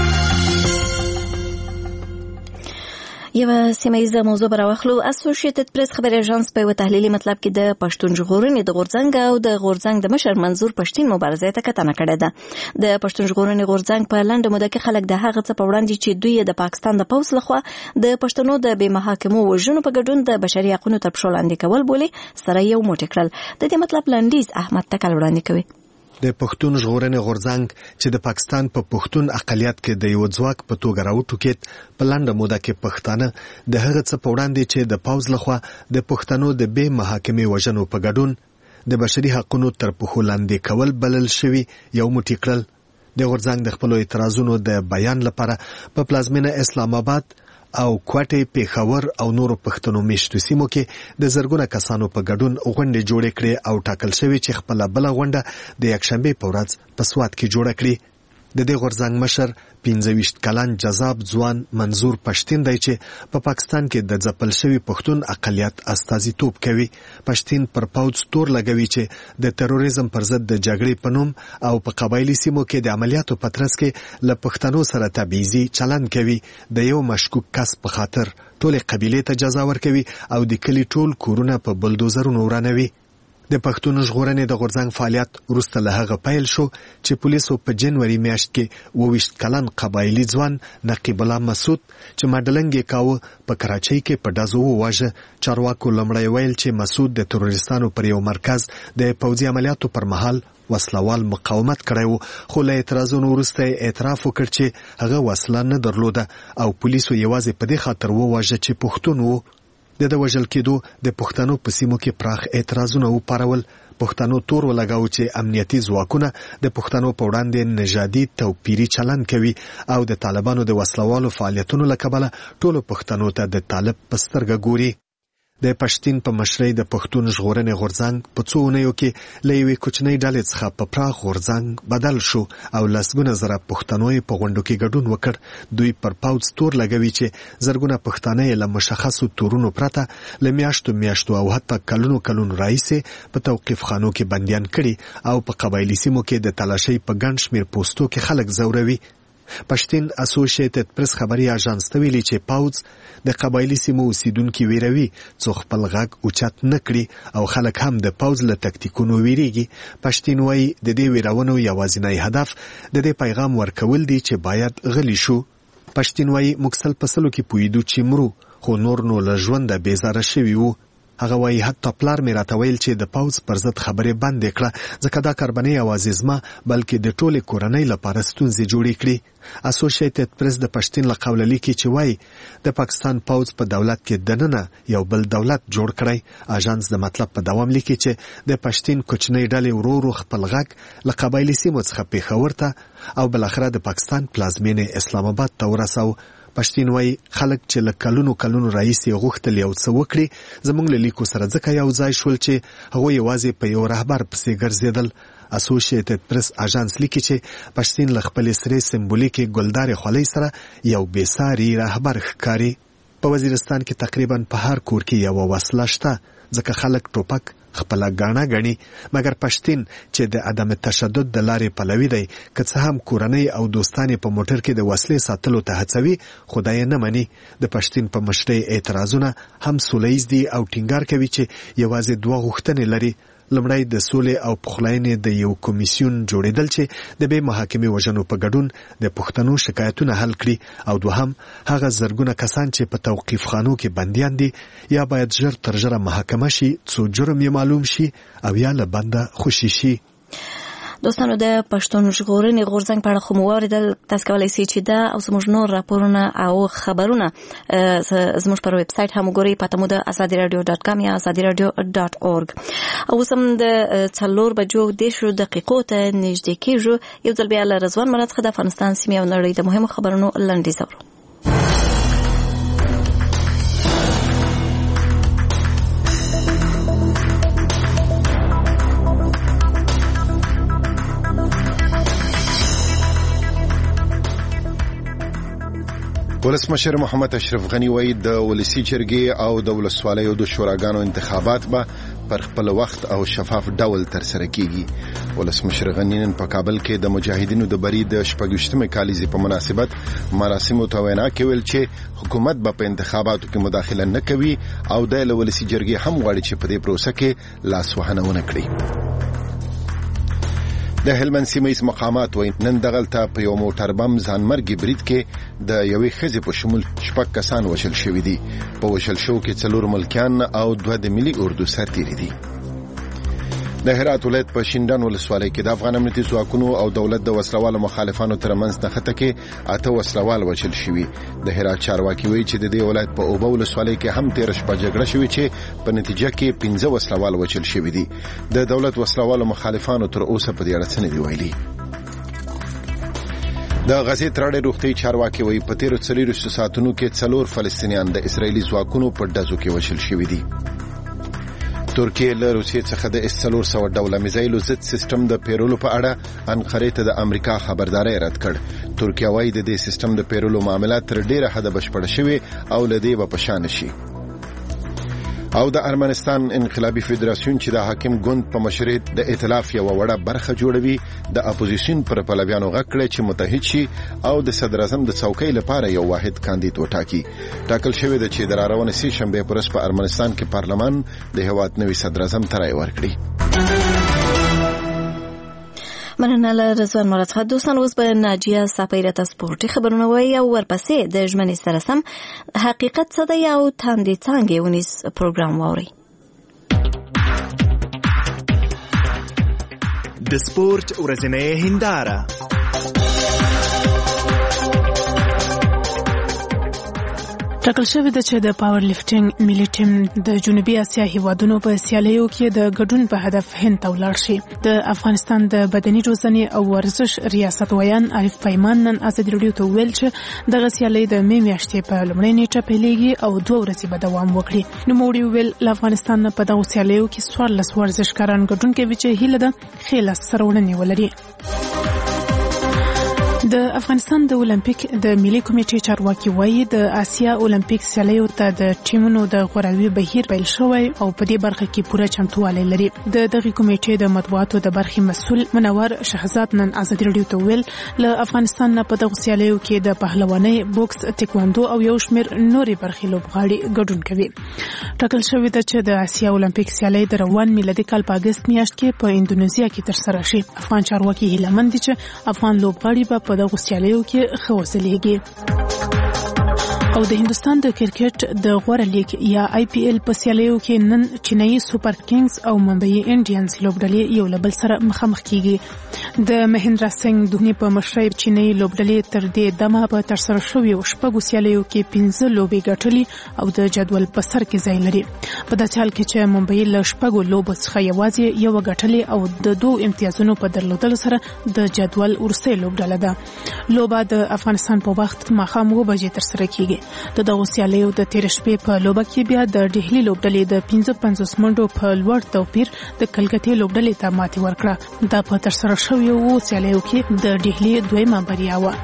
یو سیمایي موضوع براوخلو اسوسییټډ پریس خبري اژانس په تحلیلي مطلب کې د پښتون ژغورنې د غورځنګ او د غورځنګ د مشر منظور پښتين مبارزه ته کتنه کړې ده. د پښتون ژغورنې غورځنګ په لنډه موده کې خلک د هغه څه په وړاندې چې دوی د پاکستان د پوځ لخوا د پښتنو د بې محاکمو وژنو په ګډون د بشري حقوقو تر پښو لاندې کول بولي سره یو موټی کړل. د دې مطلب لنډیز احمد تکل وړاندې کوي. د پښتون ژغورنې غورځنګ چې د پاکستان په پښتون اقلیت کې د یو ځواک په توګه راوټوکېد په لنډه موده کې پښتانه د هغه څه په وړاندې چې د پوځ لخوا د پښتنو د بې محاکمې وژنو په ګډون د بشري حقوقو تر پښو لاندې کول بلل شوی یو موټی کړل. د غورځنګ د خپل اعتراضونو د بیان لپاره په پلازمینه اسلام آباد او کوټه پیښور او نورو پښتنو میشتو سیمو کې د زرګونه کسانو په ګډون غونډې جوړې کړې او ټاکل شوی چې خپل بل غونډه د یکشنبه په ورځ په سوات کې جوړه کړې. د دې غورځنګ مشر پنځه ویشت کلن جذاب ځوان منظور پښتين دی چې په پاکستان کې د ځپل شوی پښتون اقلیت استازیتوب کوي. پښتين پر پوځ تور لګوي چې د تروریزم پر ضد د جګړې په نوم او په قبایلی سیمو کې د عملیاتو په ترڅ کې له پښتنو سره تبعیضي چلند کوي. د یو مشکوک کس په خاطر ټول قبیله ته جزا ورکوي او د کلی ټول کورونه په بلدوزرونو ورانوي. د پښتون ژغورنې د غورځنګ فعالیت وروسته له هغه پیل شو چې پولیسو په جنوري میاشت کې اووه ویشت کلن قبایلی ځوان نقیب الله مسعود چې ماډلنګ یې کاوه په کراچۍ کې په ډزو وواژه. چارواکو لومړی ویل چې مسعود د تروریستانو پر یو مرکز د پوځي عملیاتو پر مهال وسلوال مقاومت کړی و خو له اعتراضونو وروسته اعتراف وکړ چې هغه وسله نه درلوده او پولیسو یوازې په دې خاطر وواژه چې پښتون و. د د وژل کېدو د پښتنو په سیمو کې پراخ اعتراضونه وپارول. پښتنو تور ولګاو چې امنیتي ځواکونه د پښتنو په وړاندې نژادي توپیري چلند کوي او د طالبانو د وسلوالو فعالیتونو له کبله ټولو پښتنو ته د طالب په سترګه ګوري. د پښتين په مشرۍ د پښتون ژغورنې غورځنګ په څو اونیو کې له یوې کوچنۍ ډلې څخه په پراخ غورځنګ بدل شو او لسګونه زره پښتنو یې په غونډو کې ګډون وکړ. دوی پر پوځ تور لګوي چې زرګونه پښتانه یې له مشخصو تورونو پرته له میاشتو میاشتو او حتی کلونو کلونو راهیسې په توقیف خانو کې بندیان کړي او په قبایلی سیمو کې د تلاشۍ په ګڼ شمېر پوستو کې خلک ځوروي. پښتين اسوسییټډ پریس خبري اژانس ته ویلي چې پوځ د قبایلی سیمو اوسیدونکو ویروي څو خپل غږ اوچت نه کړي او خلک هم د پوځ له تکتیکونو ویریږي. پښتين وایي د دې ویرونو یوازینی هدف د دې پیغام ورکول دي چې باید غلي شو. پښتين وایي موږ سل په سلو کې پویدو چې مرو خو نور نو له ژونده بیزاره شوي وو. هغه وایي حتی پلار مې راته ویل چې د پوځ پر ضد خبرې بندې کړه ځکه دا کار به نه یوازې زما بلکې د ټولې کورنۍ لپاره ستونزې جوړې کړي. اسوسییټډ پریس د پښتين له قوله لیکي چې وایي د پاکستان پوځ په دولت کې دننه یو بل دولت جوړ کړی. اژانس د مطلب په دوام لیکي چې د پښتين کوچنۍ ډلې ورو ورو خپل غږ له قبایلی سیمو څخه پیښور ته او بلاخره د پاکستان پلازمینه اسلام آباد ته ورساو. پښتين وایي خلک چې له کلونو کلونو راهیسې غوښتل یو څه وکړي زموږ له لیکو سره ځکه یو ځای شول چې هغوی یوازې په یو رهبر پسې ګرځېدل اسوسییټډ پریس اژانس لیکي چې پښتين له خپل سره سمبولیکي ګلدار خولۍ سره یو بیساري رهبر ښکاري. په وزیرستان کې تقریبا په هر کور کې یو وسله شته ځکه خلک ټوپک خپل غاڼه غني، مګر پښتين چې د عدم تشدد د لارې پلوي دی که څه هم کورنۍ او دوستانې په موټر کې د وسلې ساتلو ته هڅوي خدای نه مني. د پښتين په مشرۍ اعتراضونه هم سولهییز دي او ټینګار کوي چې یوازې دوه غوښتنې لري. لمړی د سولې او پخلاینې د یو کمیسیون جوړېدل چې د بې محاکمې وژنو په ګډون د پښتنو شکایتونه حل کړي، او دوهم هغه زرګونه کسان چې په توقیف خانو کې بندیان دي یا باید ژر تر ژره محاکمه شي څو جرم یې معلوم شي او یا له بنده خوشي شي. دوستانو د پښتون ژغورنې غورځنګ په اړه خو مو واورېدل. تاسو کولی شئ چې دا او زموږ نور راپورونه او خبرونه زموږ پر ویب سایټ هم وګورئ، پته مو د ازادي رادیو ډاټ کام یا ازادي رادیو ډاټ اورګ. او اوس هم د څلور بجو دېرشو دقیقو ته نږدې کېږو. یو ځل بیا له رضوان مراد څخه د افغانستان سیمې او نړۍ د مهمو خبرونو لنډیز اورو. ولسمشر محمد اشرف غنی وایي د ولسی جرګې او د ولسوالیو د شوراګانو انتخابات به پر خپل وخت او شفاف ډول ترسره کیږي. ولسمشر غنی نن په کابل کې د مجاهدینو د بری د شپږشتمې کالیزې په مناسبت مراسمو ته وینا کوي چې حکومت به په انتخاباتو کې مداخله نه کوي او د ولسی جرګې هم غواړي چې په دې پروسه کې لاس وهنه ونه کړي. د هلمند سیمه مقامات وایي نن دغلته په یو موټر بم ځانمرګي برید کې د یوې ښځې په شمول شپږ کسان وژل شوي دي. په وژل شوو کې څلور ملکیان او دوه د ملي اردو سرتیري دي. د هرات ولایت په شینډان ولسوالۍ کې د افغان امنیتي ځواکونو او دولت د وسلوالو مخالفانو ترمنځ نښته کې اته وسلوال وژل شوي. د هرات چارواکي وایي چې د دې ولایت په اوبه ولسوالۍ کې هم تېره شپه جګړه شوې چې په نتیجه کې پنځه وسلوال وژل شوي دي. د دولت وسلوالو مخالفانو تر اوسه په دې اړه څه نه دي ویلي. د غزې ترړې روغتي چارواکي وایي په تېرو څلوېښتو ساعتونو کې څلور فلسطینیان د اسرایلي ځواکونو په ډزو کې وژل شوي دي. ترکیه له روسیې څخه د اس څلور سوه ډوله میزایلو ضد سیستم د پیرولو په اړه انقرې ته د امریکا خبرداری رد کړ. ترکیه وایي د دې سیستم د پیرولو معاملات تر ډیره حده بشپړ شوي او له دې به په شا نشي. او د ارمنستان انقلابي فدراسیون چې د حاکم ګوند په مشرۍ د ائتلاف یو وړه برخه جوړوي د اپوزیشن پر پلویانو غږ کړی چې متحد شي او د صدر اعظم د څوکۍ لپاره یو واحد کاندید وټاکي. ټاکل شوی دی چې د راروانې سې شنبې پر ورځ په ارمنستان کې پارلمان د هیواد نوي صدر اعظم ته رایه ورکړي. مننه له رضوان مراد څخه. دوستان اوس به ناجیه ساپیره ته سپورټي خبرونه وایي او ورپسې د ژمنې سره سم حقیقت څه دی او تاندې څانګې ونیس پروګرام واورئ. د سپورټ ورځنۍ هنداره. ټاکل شوی ده چې د پاور لفټینګ ملي ټیم د جنوبي اسیا هیوادونو په سیالیو کې د ګډون په هدف هند ته ولاړ شي. د افغانستان د بدني روزنې او ورزش ریاست ویان عارف پیمان نن ازادي رادیو ته ویل چې دغه سیالي د مې میاشتې په لومړۍ نیټه پیلېږي او دوه ورځې به دوام وکړي. نوموړي ویل له افغانستان په دغو سیالیو کې څوارلس ورزشکاران ګډون کوي چې هیله ده ښې لاسته راوړنې ولري. د افغانستان د اولمپیک د ملي کمیټې چارواکي وایي د آسیا اولمپیک سیالیو ته د ټیمونو د غوراوي بهیر پیل شوی او په دې برخه کې پوره چمتووالی لري. د دغه کمیټې د مطبوعاتو د برخې مسؤل منور شهزاد نن ازادي رادیو ته ویل له افغانستان نه په دغه سیالیو کې د پهلوانۍ، بوکس، تکواندو او یو شمېر نورې برخې لوبغاړي ګډون کوي. ټاکل شوی ده چې د آسیا اولمپیک سیالۍ د روان میلادي کال په اګست میاشت کې په اندونیزیا کې ترسره شي. افغان چارواکي هیله مند دي چې افغان لوبغاړي به په دغه سیالیو کې ښه وځلیږي. او د هندستان د کرکټ د غوره لیګ یا آی پی ایل په سیالیو کې نن چینایي سوپر کینګز او ممبئی انډینز لوبډلې یو له بل سره مخامخ کیږي. د مهندرا سنگ دهني په مشرۍ چینایي لوبډلې تر دې دمه په ترسره شویو شپږو سیالیو کې پنځه لوبې ګټلې او د جدول په سر کې ځای لري. په داسې حال کې چې ممبئی له شپږو لوبو څخه یوازې یو ګټلې او د دوه امتیازونو په درلودلو سره د جدول وروستۍ لوبډله ده. لوبه د افغانستان په وخت ماښام اووه بجې ترسره کیږي. د دغو سیالیو د تېرې شپې په لوبه کې بیا د ډهلي لوبډلې د پنځه پنځوس منډو په لوړ توپیر د کلکتې لوبډلې ته ماتې ورکړه. دا په ترسره شویو اوو سیالیو کې د ډهلي دویمه بریا وه.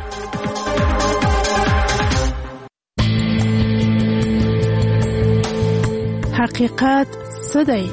حقیقت څه دی؟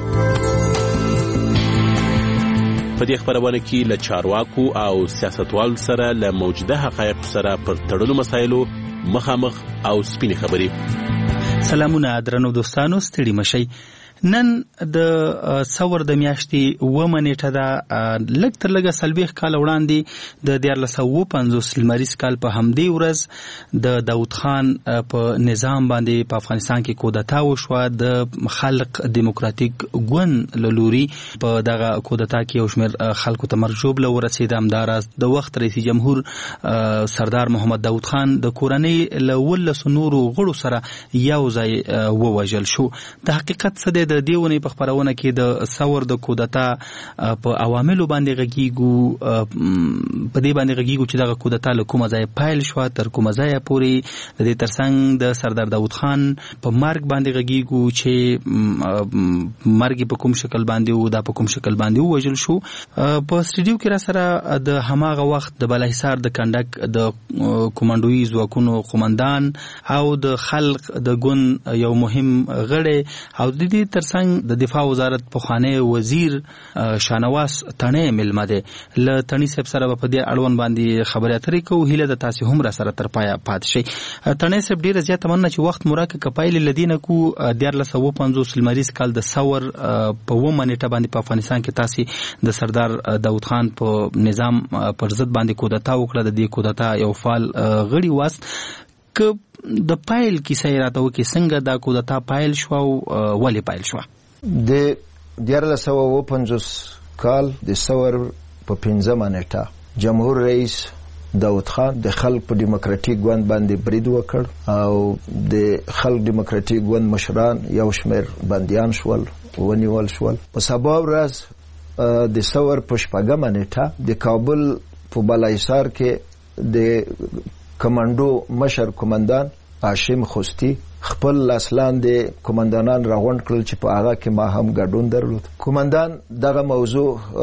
په دې خبرونه کې له چارواکو او سیاستوالو سره له موجوده حقایقو سره پر تړلو مسایلو مخامخ او سپینې خبرې. سلامونه درنو دوستانو، ستړي مشئ. نن د څور د میاشتې اوومه نیټه ده. لږ تر لږه څلوېښت کاله وړاندې د دیارلس سوه اووه پنځوس لمریز کال په همدې ورځ د داود خان په نظام باندې په افغانستان کې کودتا وشوه. د خلق دیموکراتیک ګوند له لوري په دغه کودتا کې یو شمېر خلکو ته مرګ ژوبله ورسېده. همداراز د وخت رئیس جمهور سردار محمد داود خان د کورنۍ له اوولسو نورو غړو سره یو ځای ووژل شو. د حقیقت څه دی؟ د دیونې په خبرونه کې د ثور د کودتا په عواملو باندې غږیږو، په دې باندې غږیږو چې دغه کودتا له کومه ځایه پیل شوه تر کومه ځایه پورې. د دې ترڅنګ د سردار داود خان په مرګ باندې غږیږو چې مرګ په کوم شکل باندې و، دا په کوم شکل باندې ووژل شو. په سټډیو کې را سره د هماغه وخت د بالاحصار د کنډک د کمانډوي ځواکونو قومندان او د خلق د ګوند یو مهم غړی او د دې ترڅنګ د دفاع وزارت پخوانی وزیر شاهنواز تڼۍ مېلمه دی. له تڼۍ صاحب سره به په دې اړوند باندې خبرې اترې کوو. هیله ده تاسې هم را سره تر پایه پاتې شئ. تڼۍ صاحب ډېره زیاته مننه چې وخت مو راکړه. که پایلې له دې نه کوو، دیارلس سوه اووه پنځوس لمریز کال د ثور په اوومه نیټه باندې په افغانستان کې تاسې د سردار داود خان په نظام پر ضد باندې کودتا وکړه. د دې کودتا یو فعال غړي واست. که د پایل کیسه یې راته وکړي، څنګه دا کودتا پایل شوه او ولې پایل شوه؟ د دیارلس سوه اووه پنځوس کال د ثور په پنځمه نیټه جمهور رئیس داود خان د خلق په دیموکراتیک ګوند باندې برید وکړ او د خلق دیموکراتیک ګوند مشران یو شمېر بندیان شول، ونیول شول. په سبا ورځ د ثور په شپږمه نیټه د کابل په بالاحصار کې د کمانډو مشر کماندان هاشم خوستی خپل لاسلاندې کماندانان راغونډ کړل چې په هغه کې ما هم ګډون درلود. کماندان دغه موضوع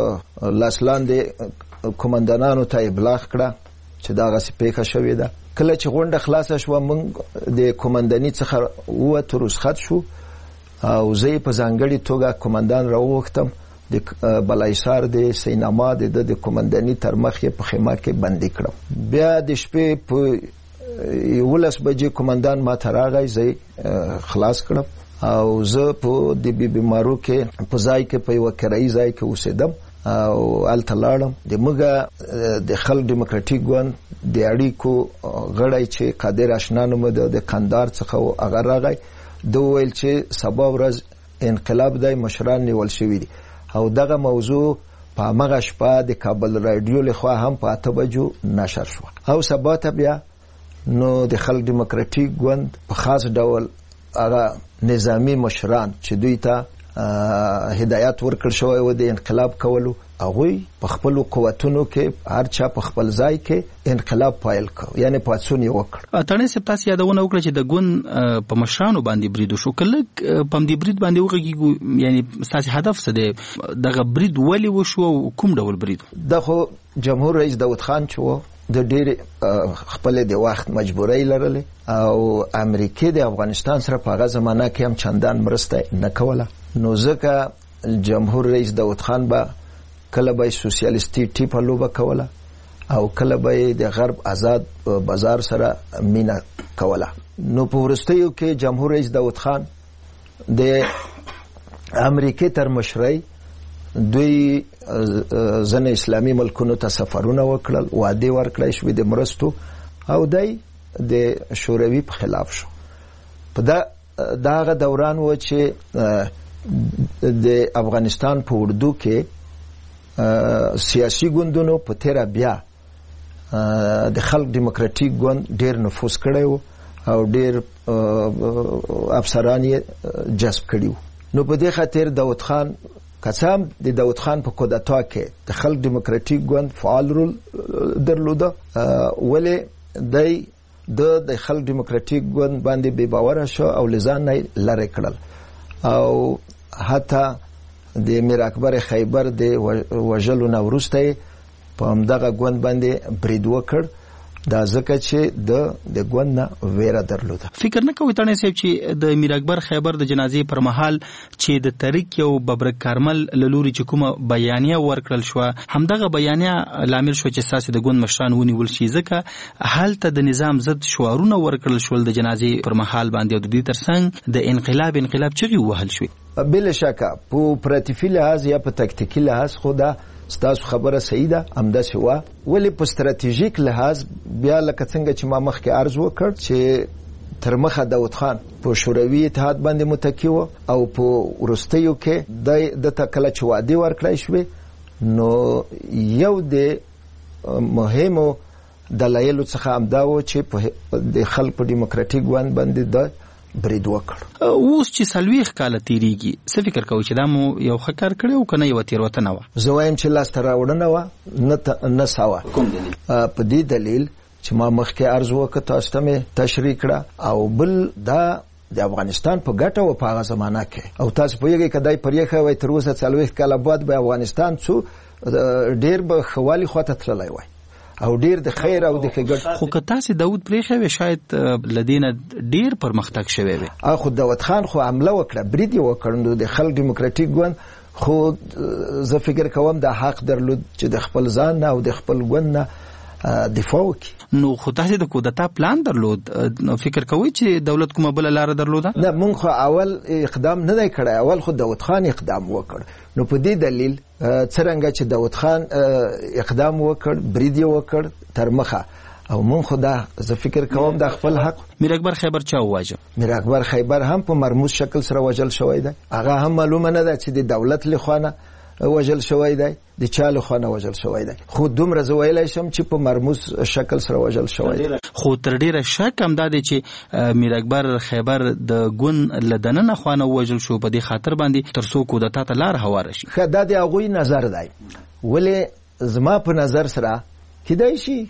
لاسلاندې کماندانانو ته ابلاغ کړه چې دغسې پیښه شوې ده. کله چې غونډه خلاصه شوه، موږ د کمانداني څخه ووتو، رخصت شو او زه یې په ځانګړې توګه کماندان راوغوښتم. د بالاحصار د سینما د د کمانداني تر مخ یې په خیمه کې بندي کړم. بیا د شپې په یولس بجې کماندان ما ته راغی، زه خلاص کړم او زه په د بیمارو کې په ځای کې په یوه کرایي ځای کې اوسېدم او هلته لاړم. د موږ د خلق دیموکراتیک ګوند د اړیکو غړی چې قادر اشنا نومه د قندهار څخه هغه راغی. ده وویل چې سبا ورځ انقلاب دی، مشران نیول شوي دي. او دغه موضوع په همغه شپه د کابل رادیو لخوا هم په اته بجو نشر شوه. او سبا ته بیا نو د خلق دیموکراتیک ګوند په خاص ډول هغه نظامی مشران چې دوی ته هدایت ورکړ شوی و د انقلاب کولو، هغوی په خپلو قوتونو کې هر چا په خپل ځای کې انقلاب پایل کړ، یعنی پاڅون یې وکړ. تڼۍ صاحب تاسې یادونه وکړه چې د ګوند په مشرانو باندې برید وشو. که لږ په همدې برید باندې وغږیږو، یعنی ستاسې هدف څه دی؟ دغه برید ولې وشو او کوم ډول برید؟ دا خو جمهور رئیس داود خان چې و د ډېرې خپلې د وخت مجبورۍ لرلې او امریکې د افغانستان سره په هغه زمانه کې هم چندان مرسته نه کوله. نو ځکه جمهور رئیس داود خان به کله به سوسیالیستي ټیپه لوبه کوله او کله به د غرب آزاد بازار سره مینه کوله. نو په وروستیو کې جمهور رئیس داود خان د امریکې تر مشرۍ دوی ځنه اسلامي ملکونو ته سفرونه وکړل، وعدې ورکړای شوې د مرستو، او دی د شوروي په خلاف شو. په دا هغه دوران و چې د افغانستان په اردو کې سیاسي ګوندونو په تیره بیا د خلق دیموکراتیک ګوند ډیر نفوذ کړی و او ډیر افسران یې جذب کړي وو. نو په دې خاطر داود خان قسم د داود خان په کودتا کې د خلق دیموکراتیک ګوند فعال رول درلوده، ولې دی د خلک ډیموکراټیک ګوند باندې بې باوره شو او لزان نه لری کړل او حتی د میر اکبر خیبر د وژلو نه وروسته په همدغه ګوند باندې برید وکړ دا ځکه چې د د ګوند نه ویره درلوده. فکر نه کوي تڼۍ صاحب چې د میر اکبر خیبر د جنازې پر مهال چې د طریق یو ببرک کارمل له لوري چې کومه بیانیه ورکړل شوه همدغه بیانیه لامل شو چې ستاسې د ګوند مشران ونیول شي ځکه هلته د نظام ضد شعارونه ورکړل شول د جنازې پر مهال باندې او د دې ترڅنګ د انقلاب انقلاب چغې ووهل شوې. بله شکه په اپراتیفي لحاظ یا په تکتیکي لحاظ خو دا ستاسو خبره صحیح ده همداسې وه ولې په ستراتیژیک لحاظ بیا لکه څنګه چې ما مخکې عرض وکړ چې تر مخه داود خان په شوروي اتحاد باندې متکی و او په وروستیو کې د دته کله چې وعدې ورکړای شوې نو یو د مهمو دلایلو څخه همدا و چې د خلک په ډیموکراټیک ګوند باندې د برید وکړ. اوس چې څلوېښت کاله تیریږي څه فکر کوئ چې دا مو یو ښه کار کړی او که نه یوه تېروتنه وه؟ زه وایم چې لاسته راوړنه وه نه سوه. کوم دلیل؟ په دې دلیل چې ما مخکې عرض وکړ تاسو ته مې تشریح کړه او بل دا د افغانستان په ګټه و په هغه زمانه کې او تاسو پوهېږئ که دی پرېښی وای تر اوسه څلوېښت کاله بعد به افغانستان څو ډېر به ښه والي خواته تللی وای او ډیر د خیر او د ښېګڼې. خو که تاسې داود پرېښی وی شاید له دې نه ډېر پرمختګ شوی وی. خو داود خان خو حمله وکړه برید یې وکړ نو د خلک ډیموکراټیک ګوند خو زه فکر کوم دا حق درلود چې د خپل ځان نه او د خپل ګوند نه دفاع وکړي. نو خو تاسې د کودتا پلان درلود فکر کوئ چې دولت کومه بله لاره درلوده؟ نه مونږ خو اول اقدام نه دی کړی اول خو داود خان اقدام وکړ نو په دې دلیل څرنګه چې داود خان اقدام وکړ برید یې وکړ تر مخه او مونږ خو دا زه فکر کوم دا خپل حق. میر اکبر خیبر چا وواژه؟ میر اکبر خیبر هم په مرموز شکل سره وژل شوی دی. هغه هم معلومه نه ده چې د دولت لخوا نه وژل شوی دی د چا لخوا نه وژل شوی دی خو دومره زه ویلی شم چې په مرموز شکل سره وژل شوی دی. خو تر ډیره شک هم دا دی چې میر اکبر خیبر د ګوند له دننه خوا نه ووژل شو په دې خاطر باندې تر څو کودتا ته لار هواره شي. ښه دا د هغوی نظر دی ولې زما په نظر سره کیدای شي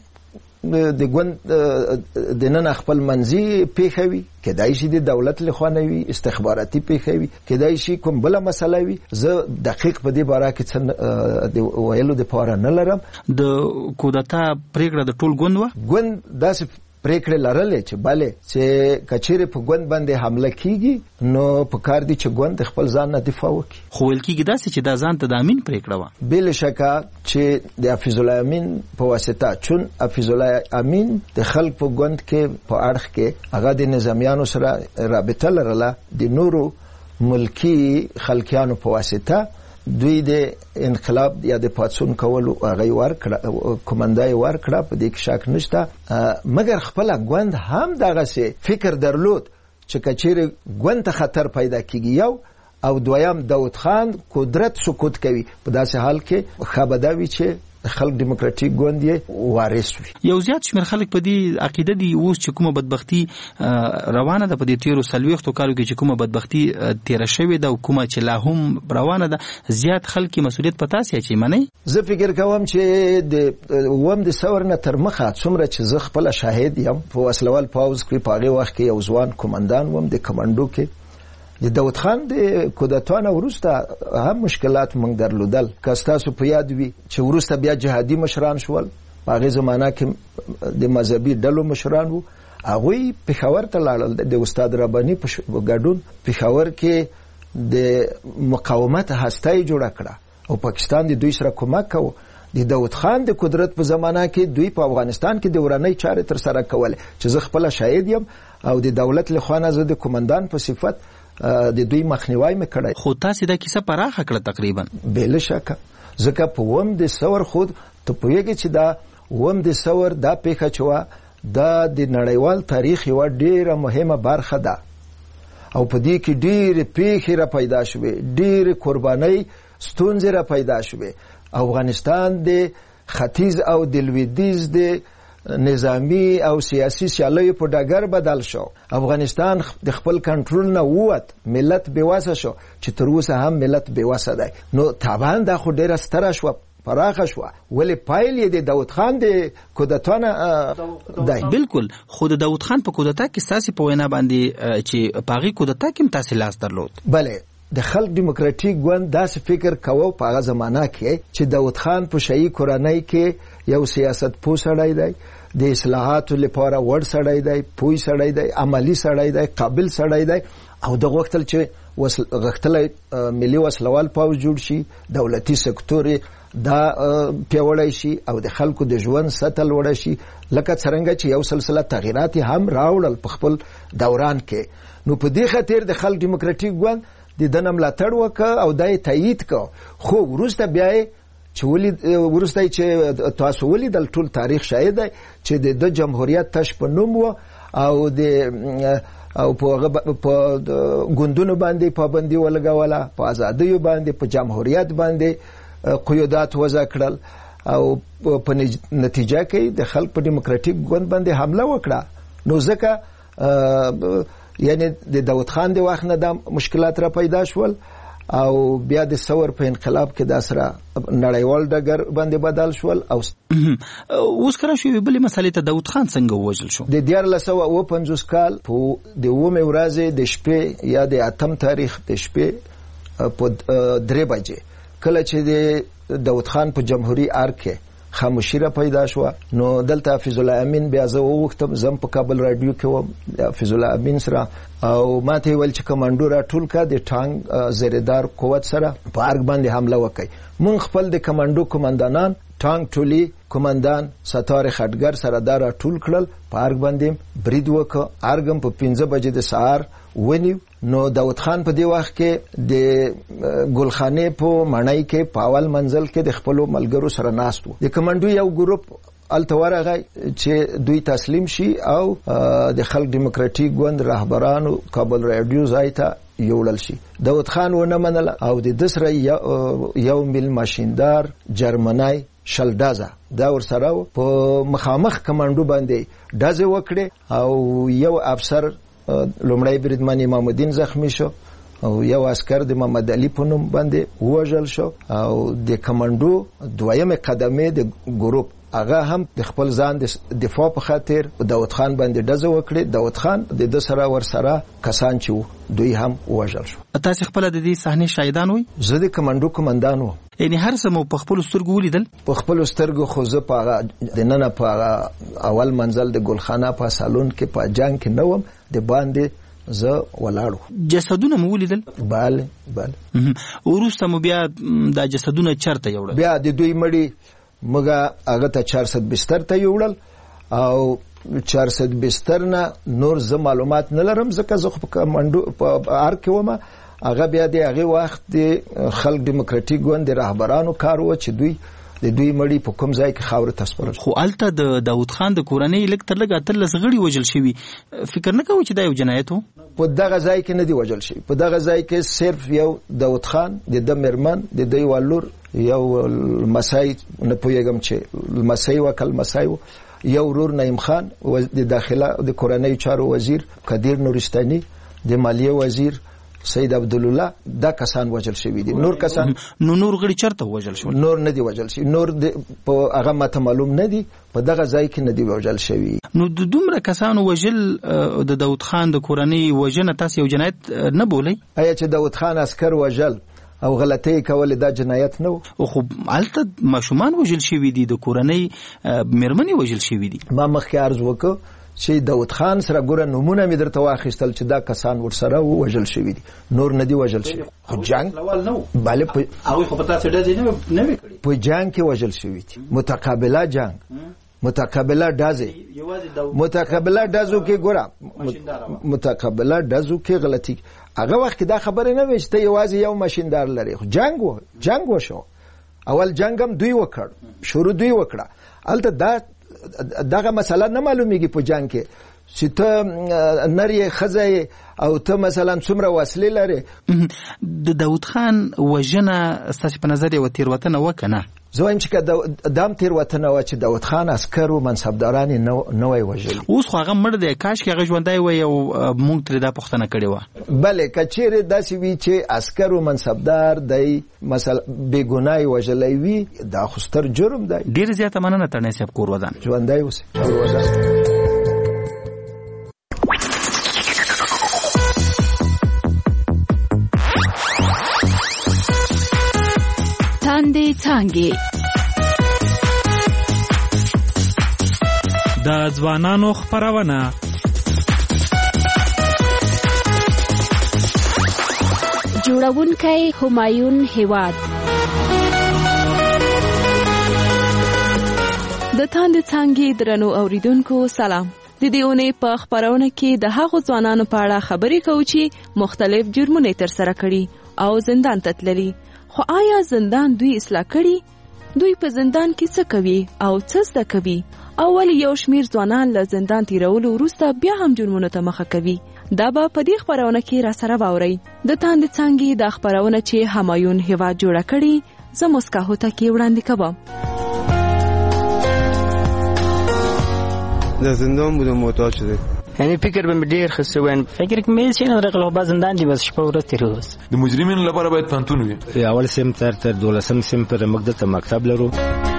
د ګوند د نن خپل منځي پیښوي کیدای شي د دولت لخوا نه وي استخباراتي پیښوي کیدای شي کوم بله مسله وي زه دقیق په دې باره کې څه د ویلو دپاره نه لرم. د کودتا پرېکړه د ټول ګوند وه؟ ګوند داسې پریکړې لرلې چې بله چې کچېرې په ګوند باندې حمله کیږي نو په کار دی چې ګوند خپل ځان نه دفاع وکړي. خو ویل کېږي داسې چې دا ځان ته د امین پریکړه وه. بله شکه چې د حفیظ الله امین په واسطه چون حفیظ الله امین د خلک په ګوند کې په اړخ کې هغه د نظامیانو سره رابطه لرله د نورو ملکي خلکیانو په واسطه دوی د انقلاب یا د پاڅون کولو هغه ورکړه کومنده یې ورکړه په دې کې شک نشته مګر خپله ګوند هم دغسې فکر درلود چې که چیرې ګوند ته خطر پیدا کیږي یو او دویم داود خان قدرت سقوط کوي په داسې حال کې ښه به دا وي چې خلک ډیموکراټیک ګوند یې وارث وي. یو زیات شمېر خلک په دې عقیده دي اوس چې کومه بدبختي روانه ده په دې تېرو څلوېښتو کالو کې چې کومه بدبختي تېره شوې ده او کومه چې لا هم روانه ده زیات خلک مسؤلیت په تاسې اچوي منئ؟ زه فکر کوم چې د اووم د ثور نه تر مخه څومره چې زه خپله شاهد یم په وسلوال پوځ کې په هغې وخت کې یو ځوان کماندان وم د کمانډو کې د داود خان د کودتا نه وروسته هم مشکلات موږ درلودل که ستاسو په یاد وي چې وروسته بیا جهادي مشران شول په هغې زمانه کې د مذهبي ډلو مشران وو هغوی پېښور ته لاړل د استاد رباني په ګډون پېښور کې د مقاومت هسته یې جوړه کړه او پاکستان د دوی سره کومک کوو. د داود خان د قدرت په زمانه کې دوی په افغانستان کې د ورانۍ چارې تر سره کولې چې زه خپله شاهد یم او د دولت لخوا نه زه د قمندان په صفت د دوی مخنیوی مې کړی. خو تاسې دا کیسه پراخه کړه تقریبا؟ بله شکه ځکه په اووم د ثور خود ته پوهېږې چې دا اووم د ثور دا پیښه چې وه دا د نړیوال تاریخ یوه ډېره مهمه برخه ده او په دې کې ډېرې پیښې را پیدا شوې ډېرې قربانۍ ستونزې را پیدا شوې. افغانستان د ختیځ او د لویدیځ د نظامی او سیاسی سیالیو په ډګر بدل شو. افغانستان د خپل کنټرول نه ووت ملت بېوسه شو چې تر اوسه هم ملت بېوسه دی. نو طبعا دا خو ډېره ستره شوه پراخه شو ولې پایل یې د داود خان د کودتانه دی. بالکل خو د داود خان په کودتا کې ساسي په وینا باندې چې پاغي کودتا کې تاسو لاس درلود. بله د خلق دیموکراتیک ګوند داسې فکر کوو په هغه زمانہ کې چې داود خان په شاهي کورنۍ کې یو سیاست پوه سړی دی، د اصلاحاتو لپاره وړ سړی دی، پوه سړی دی، عملی سړی دی، قابل سړی دی او د غوښتل چې غښتلی ملي وسلوال پوځ جوړ شي، دولتي سکتور دا پیوړی شي او د خلکو د ژوند سطح لوړه شي، لکه څرنګه چې یو سلسله تغیرات هم راوړل په خپل دوران کې. نو په دې خاطر د خلق دیموکراتیک ګوند د دنه ملاتړ وکړ او دای تایید کړ. خو وروسته بیا چې ولې وروسته چې تاسو ولیدل ټول تاریخ شاهد دی چې د جمهوریت تش په نوم و او د او په په ګوندونو باندې پابندي ولګوله، په ازادیو باندې، په جمهوریت باندې قیودات وضع کړل او په نتیجه کې د خلق په دیموکراتیک ګوند باندې حمله وکړه. نو ځکه یعنی د داود خان د وخت نه د مشکلات را پیدا شول او بیا د ثور په انقلاب کې د سره نړیوال ډګر باندې بدل شول. او اوس کله شو بلې مسالې ته داود خان څنګه وژل شو؟ د دیارلس سوه اوه پنځوس کال په د اومې ورځې د شپې یا د اتم تاریخ د شپې په درې بجې کله چې د داود خان په جمهوریت ارګ کې خاموشي را پیدا شو، نو دلته حفیظ الله امین بیا زه وغوښتم زم په کابل رادیو کې وم حفیظ الله امین سره او ما ته ویل چې کمانډو را ټول کا د ټانګ زریدار قوت سره په ارګ باندې حمله وکړي. مونږ خپل د کمانډو کمانډانان ټانګ ټولي کمانډان ستاره خټګر سره دا را ټول کړل، په ارګ باندې برید وکړ. ارګم په پنځه بجې د سهار ونیو. نو داود خان په دې وخت کې د ګلخانې په مړی کې په اول منزل کې د خپل ملګرو سره ناست و. د کمانډو یو ګروپ الته ورغی چې دوی تسلیم شي او د خلق دیموکراتیک ګوند رهبرانو کابل رادیو ځای ته یوړل شي. داود خان ونه منله او د دسره یو مل ماشیندار جرمنای شلډازا دا ورسره په مخامخ کمانډو باندې ډزې وکړي او یو افسر لومړی بریدمن امام الدین زخمی شو او یو عسكر د محمد علي په نوم باندې وژل شو او د کمانډو دویمه قدمه د ګروپ هغه هم د خپل ځان د دفاع په خاطر داود خان باندې ډزه وکړي. داود خان د د سره ور سره کسان چې دوی هم وژل شو. تاسو خپل د دې صحنه شاهدان وي؟ زه د کمانډو کمانډان وم. یعنی هر څه مو په خپل سترګو ولیدل؟ په خپل سترګو خو زه په د نن په اول منزل د ګلخانه په سالون کې په جنگ کې نوم د باندې زه ولاړو. جسدونه مو ولیدل؟ bale bale. وروسته مو بیا د جسدونه چرته یوړل؟ بیا د دوی مړي مګه هغه ته چهارصد بستر ته یوړل او چهارصد بستر نه نور زه معلومات نه لرم ځکه زه په کمانډو په ارګ کې وم. هغه بیا د هغه وخت د خلق دیموکراتیک ګوند رهبرانو کار و چې دوی د دوی مړي په کوم ځای کې خاور تسپرل. خو الته د داود خان د کورنۍ لک تر لګ اتلس غړي وژل شوی، فکر نه کوي چې دا یو جنایت و؟ په دغه ځای کې نه دی وژل شوی. په دغه ځای کې صرف یو داود خان د د مرمن د دوی والور یو مسای نه پویګم چې مسای وکل مسای یو ورور نعیم خان د داخله د کورنۍ چارو وزیر قدیر نورستاني د مالیه وزیر سید عبدالله دا کسان وژل شوی دي. نور کسان نو نور غړي چرته وژل شو؟ نور نه دی وژل شوی. نور په هغه ماته معلوم نه دي، په دغه ځای کې نه دی وژل شوی. نو د دومره کسانو وژل د داود خان د کورنۍ وژنه تاسو یو جنایت نه بولئ؟ آیا چې داود خان عسكر وژل او غلطي کول دا جنایت نه و؟ خو الته ماشومان وژل شوی دي، د کورنۍ مرمنې وژل شوی دي. ما مخکې عرض وکړ چې داود خان سره ګوره نمونه مې درته واخیستل چې دا کسان ورسره وژل شوی دي، نور نه دی وژل شوی. خو جنگ bale په هغه خو پتا څه ډزې نه نه کړی، په جنگ کې وژل شوی دي. متقابله جنگ، متقابله ډزې، متقابله ډزو کې ګوره متقابله ډزو کې غلطي. هغه وخت دا خبره نه وي چې ته یوازې یو ماشیندار لري. خو جنگ و جنگ وشو. اول جنگ هم دوی وکړ، شروع دوی وکړه. الته دا دغه مسله نه معلومیږي په جنگ کې چې ته نری خزه او ته مثلا څومره وسلې لري. د داود خان وژنه ستاسو په نظر یو تیروتنه وکنه؟ زه وایم چې دام تېروتنه وه چې داود خان عسکرو منصبداران یې نه وای وژلي. اوس خو هغه مړ دی، کاش کې هغه ژوندی وی او موږ ترې دا پوښتنه کړې وه. بلې که چیرې داسې وي چې عسکرو منصبدار دی مثلا بېګناه یې وژلی وي، دا خو ستر جرم دی. ډېره زیاته مننه تڼۍ صاحب، کور ودان. ژوندی اوسئ. تاندې څانګې د ځوانانو خپرونه. جوړونکی همایون هیواد. د تاندې څانګې درنو اوریدونکو سلام. د دې اونۍ په خپرونه کې د هغو ځوانانو په اړه خبرې کوو چې مختلف جرمونه ترسره کړي او زندان ته تللي. خو آیا زندان دوی اصلاح کړي؟ دوی په زندان کې څه کوي او څه زده کوي؟ او ولې یو شمیر ځوانان له زندان تیرولو وروسته بیا هم جرمونو ته مخه کوي؟ دا به په دې خپرونه کې را سره واورئ. د تاندې څانګې دا خپرونه چې همایون هیواد جوړه کړي، زه مسکا هوتکی وړاندې کوم. در زندان بودم معتاد شده. یعنی فکر به ډیر خسته وین فکر کې مې چې نه رغلو با زندان دی بس شپه ورځ تیروس. د مجرمینو لپاره باید پانتون وي. اول سیم تر تر دولسم سیم پر مقدس مکتب لرو.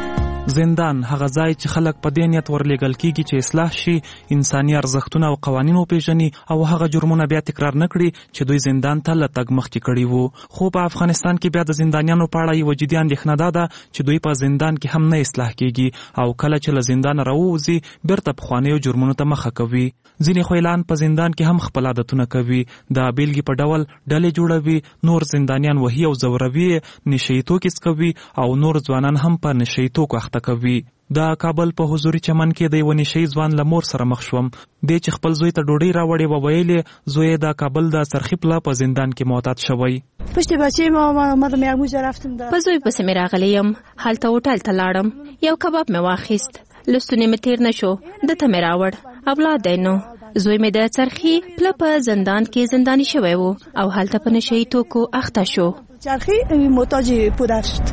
زندان هغه ځای چې خلک په دې نیت ورلېږل کیږي چې اصلاح شي، انساني ارزښتونه او قوانین وپېژني او هغه جرمونه بیا تکرار نه کړي چې دوی زندان ته له تګ مخکې کړي وو. خو په افغانستان کې بیا د زندانیانو په اړه یوه جدي اندېښنه دا ده چې دوی په زندان کې هم نه اصلاح کیږي او کله چې له زندانه راووځي بیرته پخوانیو جرمونو ته مخه کوي. ځینې خو اعلان په زندان کې هم خپل عادتونه کوي، د بیلګې په ډول ډلې جوړوي، نور زندانیان وهي او ځوروي، نشه یي توکي څکوي او نور ځوانان هم په نشه یي توکو اخته کوي. د کابل په حضوري چمن کې د یو نشه یي ځوان له مور سره مخ شوم. دی چې خپل زوی ته ډوډۍ راوړې وه، ویلې زوی د کابل د سرخي پله په زندان کې معتاد شوی. پشت بچه ما اومدم یغموز رفتم ده. په زوی پسې مې راغلی یم، هلته هوټل ته لاړم، یو کباب مې واخیست، لستونې مې تیر نه شو، دته مې راوړ، اولاد دی نو. زوی مې د چرخي پله په زندان کې زنداني شوی و او هلته په نشه یي توکو اخته شو. چرخي محتاج پودر شد.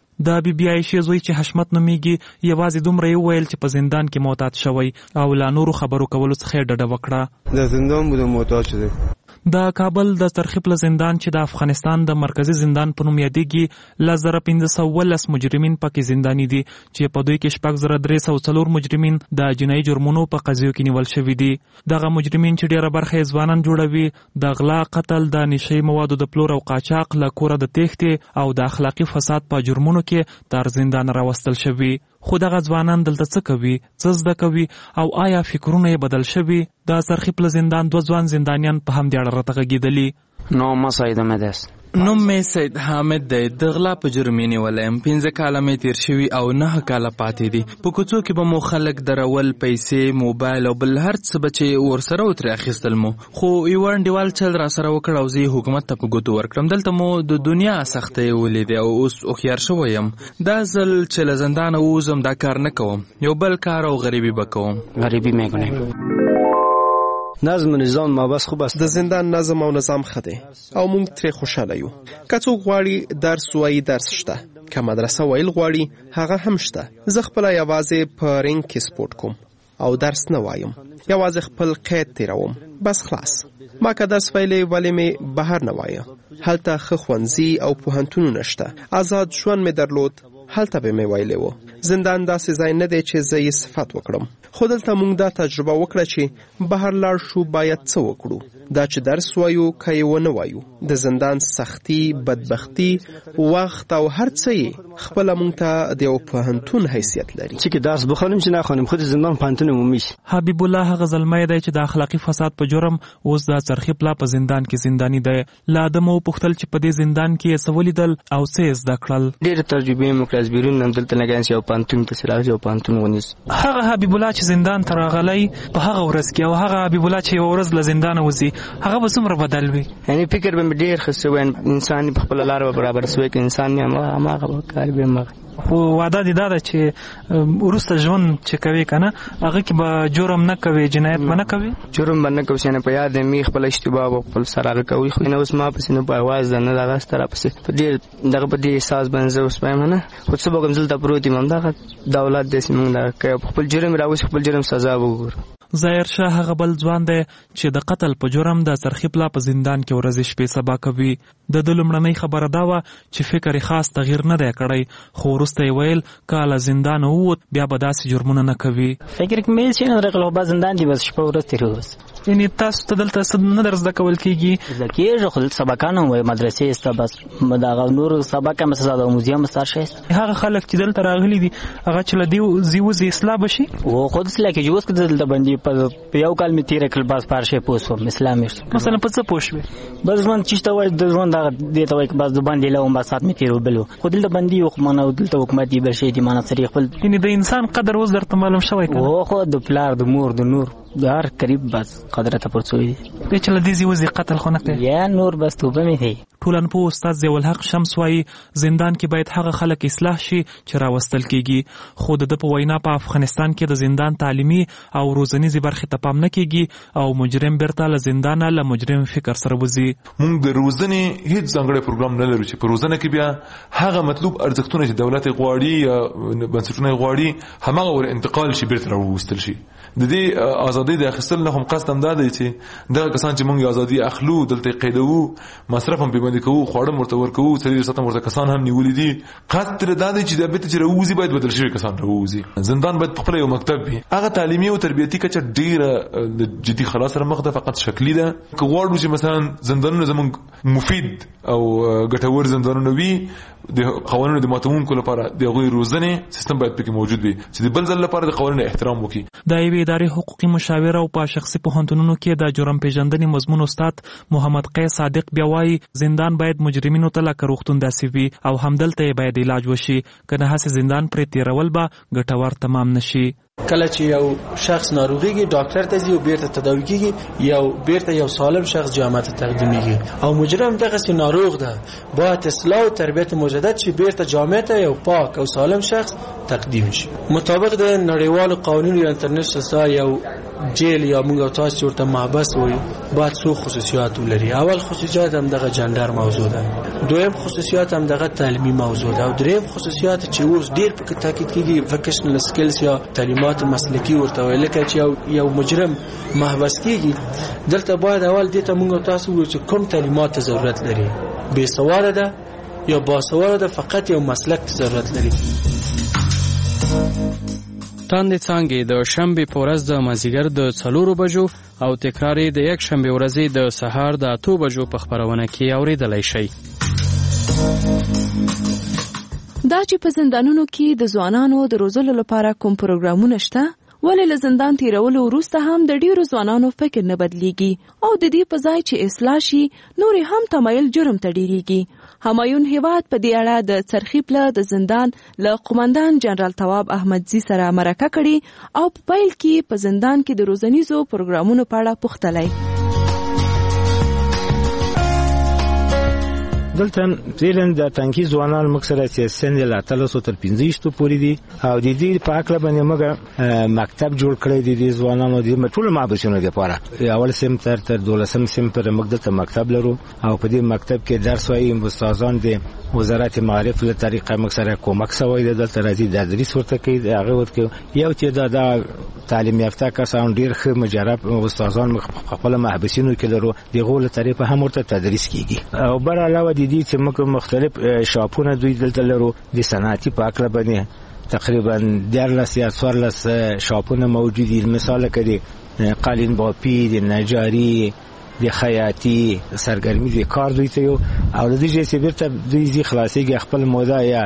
د بی بی عایشې زوی چې حشمت نومیږي یوازې دومره یې وویل چې په زندان کې معتاد شوی او لا نورو خبرو کولو څخه یې ډډه وکړه. در زندان بودم معتاد شده. د کابل د سرخي پله زندان چې د افغانستان د مرکزی زندان په نوم یادېږي، لس زره پنځه سوه اوولس مجرمین پکې زنداني دي چې په دوی کې شپږ زره درې سوه څلور مجرمین د جنایي جرمونو په قضیو کې نیول شوي دي. دغه مجرمین چې ډېره برخه یې ځوانان جوړوي، د غلا، قتل، د نشه یي موادو د پلور او قاچاق، له کوره د تېښتې او د اخلاقي فساد په جرمونو کې تر زندان راوستل شوي. خو دغه ځوانان دلته څه کوي، څه زده کوي او آیا فکرونه یې بدل شوي؟ د سرخي پله زندان دوه ځوان زندانیان په همدې اړه راته غږېدلي. نام ما سید احمد است. نوم مې سید حامد دی. د غلا په جرم یې نیولی یم. پنځه کاله مې تېر شوي او نهه کاله پاتې دي. په کوڅو کې به مو خلک درول، پیسې، موبایل او بل هر څه به چې ورسره و ترې اخیستل مو. خو یوه انډیوال چل را سره وکړ او زه یې حکومت ته په ګوتو ورکړم. دلته مو د دنیا سختۍ ولیدې او اوس هوښیار شوی یم. دا ځل چې له زندانه ووځم دا کار نه کوم، یو بل کار او غریبي به کوم. غریبي میکنم. نظم نظام ما بس خوب است. د زندان نظم او نظام خده او مونږ ترې خوشاله یو. که څوک غواړي درس وایي درس شته، که مدرسه ویل غواړي هغه هم شته. زه خپله یوازې په رینګ کې سپورټ کوم او درس نه وایم، یوازې خپل قید تیروم، بس خلاص. ما که درس ویلې ولې مې بهر نه وایه. هلته ښه ښوونځي او پوهنتونونه شته، آزاد ژوند مې درلود، هلته به مې ویلې و. زندان داسې ځای نه دی چې زه یې صفت وکړم. خو دلته موږ دا تجربه وکړه چې بهر لاړ شو باید څه وکړو. دا چې درس وایو که یې ونه وایو، د زندان سختی، بدبختی، وخت او هر څه یې خپله موږ ته د یو پوهنتون حیثیت لري. چې که درس بخوانیم چې نخوانیم، خود زندان پوهنتون عمومي شي. حبیب الله هغه زلمی دی چې د اخلاقي فساد په جرم اوس د سرخي پله په زندان کې زنداني دی. له آدمه وپوښتل چې په دې زندان کې یې څه ولیدل او څه یې زده کړل. ډېرې تجربې مې وکړې، از بیرون هم دلته لګیا یم، یو پوهنتون ته چې راغلی، یو پوهنتون ونیس. هغه حبیب الله چې زندان ته راغلی په هغه ورځ کې او هغه حبیب الله چې یوه ورځ له زندانه وځي، هغه به څومره بدل وي؟ یعنی فکر به ډیر ښه شوی، انسان په خپل لار برابر شوی، که انسان مې هماغه کار به مغه. خو واده دې دا ده چې وروسته ژوند چې کوي که نه هغه کې به جرم نه کوي، جنایت به نه کوي؟ جرم به نه کوي، چې نه په یاد مې خپل اشتباه به خپل سره هغه کوي. خو نه اوس ما پسې نه په اواز ده نه دغه سره پسې په ډېر دغه په دې احساس باندې زه اوس وایم نه. خو څه به کوم دلته پروت یم همدغه دولت داسې موږ دغه کوي، خپل جرم راوځي، خپل جرم سزا وګورو. ظاهر شاه هغه بل ځوان دی چې د قتل په جرم د سرخی پلا په زندان کې ورځې شپې سبا کوي. د د لومړنۍ خبره دا وه چې فکر یې خاص تغییر نه دی کړی، خو وروسته یې ویل که له زندان ووت بیا به داسې جرمونه نه کوي. فکر کې مې چې نه رغلو به زندان دی بس شپه ورځ تېروس. یعنی تاسو ته دلته څه نه در زده کول کېږي؟ زده کېږي خو دلته سبقان هم وایي، مدرسې سته، بس دغه نور سبق هم سته، د موزیم ستا شی. هغه خلک چې دلته راغلي دي هغه چې له دې ځي وځي اصلاح به شي؟ او خو داسې لکه چې اوس که دلته باندې په یو کال مې تېره کړل بس په هر شی پوه شوم، اسلام یې مثلا په څه پوه شوې؟ بس ژوند چې ته وایي د ژوند هغه دې ته وایي که بس د باندې له وم بس ساعت مې تېروبل و، خو دلته باندې یو خو مانه دلته حکومت یې بل شی دي مانه سړي خپل. یعنې د انسان قدر اوس درته معلوم شوی که نه؟ او خو د پلار د مور د نور د هر قریب بس قدر ته پرڅوي دي. دې چې له دې ځي وځي قتل خو نه کوي یا نور بس توبه مې دی. ټولنپوه استاد ضیاءالحق شمس وایي زندان کې باید هغه خلک اصلاح شي چې راوستل کېږي، خو د ده په وینا په افغانستان کې د زندان تعلیمي او روزنیزې برخې ته پام نه کېږي او مجرم بیرته له زندانه له مجرم فکر سره وځي. موږ د روزنې هیڅ ځانګړی پروګرام نه لرو چې په روزنه کې بیا هغه مطلوب ارزښتونه چې دولت غواړي یا بنسټونه غواړي هماغه ور انتقال شي، بیرته راوستل شي. د دې ازادي د اخیستل نه هم قصد هم دا دی چې دغه کسان چې موږ ازادي اخلو دلته قیدوو، مصرف هم پیبندي کوو، خواړه مرته ورکوو، څلور ساعته مرته کسان هم نیولې دي. قصد تر دا دی چې د بیت چې راوځي باید بدل شي، کسان راوځي. زندان باید په خپل یو مکتب وي. هغه تعلیمي او تربیتي کچه ډیره د جدي خلاص سره مخ ده، فقط شکلی ده. که غواړو چې مثلا زندانونه زموږ مفید او ګټور زندانونه وي، د قوانینو د ماتونکو لپاره د غوي روزنې سیستم باید پکې موجود وي چې د بل ځل لپاره د قوانینو احترام وکړي. د یوې ادارې حقوقي مشاور او په شخصي پوهنتونونو کې د جرم پیژندنې مضمون استاد محمد قیس صادق بیا وایي زندان باید مجرمینو ته لکه روغتون داسې وي او همدلته یې باید علاج وشي، که نه هسې زندان پرې تېرول به ګټور تمام نشي. کله چې یو شخص ناروغيږي ډاکټر ته ځي او بیرته تداوي کیږي، یو بیرته یو سالم شخص جامعه ته تقدیمیږي، او مجرم دغه سي ناروغ ده باید اصلاح او تربیت مجدد شي، بیرته جامعه ته یو پاک او سالم شخص تقدیم شي. مطابق د نړیوالو قوانینو یا انټرنیشنل یو جیل یا موږ تاسو ورته محبس وایو باید څو خصوصیات ولري. اول خصوصیات هم دغه جندر موضوع ده، دویم خصوصیات هم دغه تعلیمي موضوع ده، او دریم خصوصیات چې اوس ډیر په تاکید کیږي وکیشنل سکلز یا تعلیمات مسلکی ورته ویل کې چې یو مجرم محبس کیږي دلته باید اول دې ته موږ تاسو وایو چې کوم تعلیمات ضرورت لري، بے سواده ده یا با سواده، فقط یو مسلک ضرورت لري. تاندې څانګې د شنبې په ورځ د مازدیګر د څلورو بجو او تکرار یې د یک شنبې ورځې د سهار د اتو بجو په خپرونه کې اورېدلی شئ. دا چې په زندانونو کې د ځوانانو د روزلو لپاره کوم پروګرامونه شته، ولې له زندان تیرولو وروسته هم د ډیرو ځوانانو فکر نه بدلیږي او د دې په ځای چې اصلاح شي نور هم تمایل جرم ته ډیریږي. همایون هیواد په دې اړه د څرخي پله د زندان له قومندان جنرال تواب احمدزي سره مرکه کړې او په پیل کې په زندان کې د روزنیزو پروګرامونو په اړه پوښتلی. دلته زیرن د تانکی ځوانان مکسره چې سن له اتلسو تر پنځه پورې دي او د دې په اړه باندې موږ مکتب جوړ کړی دی د ځوانانو د ټول محبسونو لپاره. اول سم تر تر دولسم سم پر موږ دلته مکتب لرو او په دې مکتب کې درس وایي استادان د وزارت معارف له طریقه مکسره کومک سوی د دلته راځي د تدریس ورته کوي. هغه ورته یو چې دا د تعلیم یافته کسان ډیر ښه مجرب استادان خپل محبسینو کې لرو دغه له طریقه هم ورته تدریس کیږي. او بر علاوه د دې چې موږ مختلف شاپونه دوی دلته لرو د صنعتي په اړه باندې تقریبا دیارلس یا څوارلس شاپونه موجود دي. مثال کړي قالین باپی، د نجاری، د خیاطي سرګرمي د کار دوی ته یو او د دې چې بیرته دوی زی خلاصيږي خپل موده یا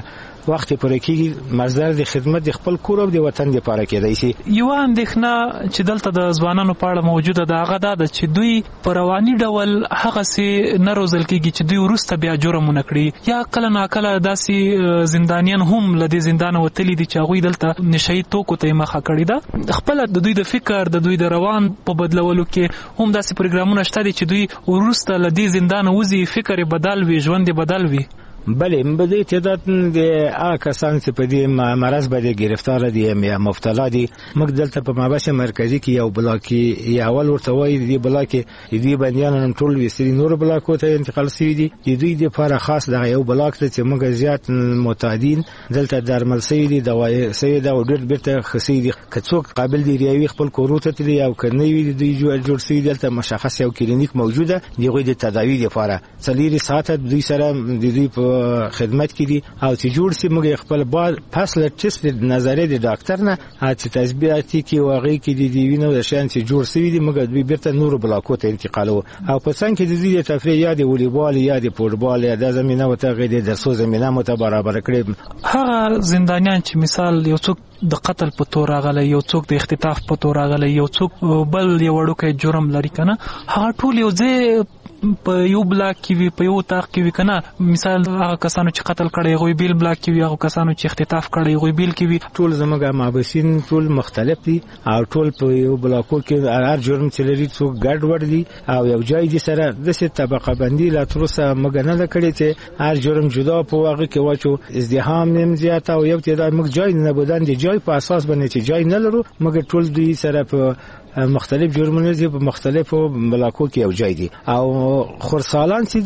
وخت پر کېږي مزدار د خدمت د خپل کور او د وطن لپاره کېدای شي. یو اندېښنه چې دلته د ځوانانو په اړه موجوده ده هغه دا ده چې دوی په رواني ډول هغه سي نه روزل کېږي چې دوی وروسته بیا جرمونه کړي، یا کله ناکله داسې زندانیان هم له دې زندانه وتلي دي چې هغوی دلته نشهیي توکو ته یې مخه کړې ده. خپله د دوی د فکر د دوی د روان په بدلولو کې هم داسې پروګرامونه شته دي چې دوی وروسته له دې زندانه وځي، فکر یې بدل وي، ژوند یې بدل وي. بله په دې تعداد د هغه کسان چې په دې مرض باندې گرفتار دي یا مبتلا دي، موږ دلته په مابس مرکزي کې یو بلاک یا اول ورته وایي دې بلاک دې بندیان ټول وسري نور بلاکو ته انتقال شوي دي. د دوی لپاره خاص دغه یو بلاک ته چې موږ زیات معتادین دلته درمل شوي دي، دوايي شوي ده او ډېر بیرته خسي دي. که څوک قابل دي ریاوي خپل کورو ته تلي او که نه وي دوی جوړ شوي دلته مشخص یو کلینیک موجوده دی غوي د تداوی لپاره څلوري ساعت دوی سره د دوی په خدمت کې دي او چې جوړ سي موږ خپل بعد فاصله ټیسټ د نظریه د ډاکټر نه چې تثبیتي کې واقعي کې د دی وینو د شان چې جوړ سي دي موږ دوی بیرته نور بلاکو ته انتقالو او په څنګه کې د دې تفریح یا د والیبال یا د فوټبال یا د زمينه او ته غیر د درسو زمينه مت برابر کړي. هغه زندانیان چې مثال یو څوک د قتل په تور راغلی، یو څوک د اختطاف په تور راغلی، یو څوک بل یو وړوکی جرم لري کنه، هغه ټول یو ځای په یو بلاک کې وي، په یو تاق کې وي کنه. مثال هغه کسانو چې قتل کړي غوي بیل بلاک کې وي، هغه کسانو چې اختطاف کړي غوي بیل کې وي. ټول زموږه مابسین ټول مختلف دي او ټول په یو بلاکو کې هر جرم چې لري څوک ګډ وډ دي او یو ځای دي سره د څه طبقه بندي لا تر اوسه موږ نه کړی چې هر جرم جدا په واقع کې واچو. ازدحام نیم زیات او یو تعداد موږ ځای نه بودن دي ځای په اساس باندې چې ځای نه لرو موږ ټول دوی سره په مختلف جرمونه دي په مختلفو بلاکو کې یو ځای دي او خرسالان چې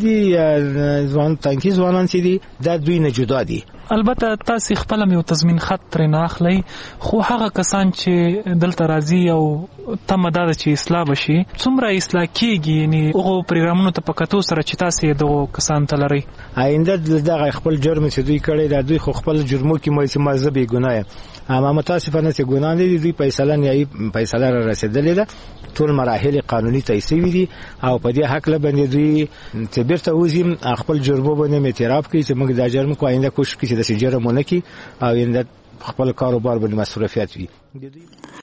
دي ځوان تنکي ځوانان چې دي دا دوی نه جدا دي. البته تاسو خپل یو تضمین خط تر نه اخلي، خو هغه کسان چې دلته راځي او تم دا چې اصلاح وشي څومره اصلاح کیږي، یعنی هغه پروګرامونو ته پکاتو سره چې تاسو دغه کسان تلري آینده دغه خپل جرم چې دوی کړی دا دوی خو خپل جرمو کې مې مذهبي ګناه اما متاسفانه چې ګناه نه دي فیصله نه فیصله را رسیدلې ده، ټول مراحل قانوني تایید دي او په دې حق له باندې دوی چې بیرته وزیم خپل جرمو باندې اعتراف کوي چې موږ دا جرم کو آینده کوشش کوي چې د جرمونه کې او آینده خپل کاروبار باندې مصرفیت وي.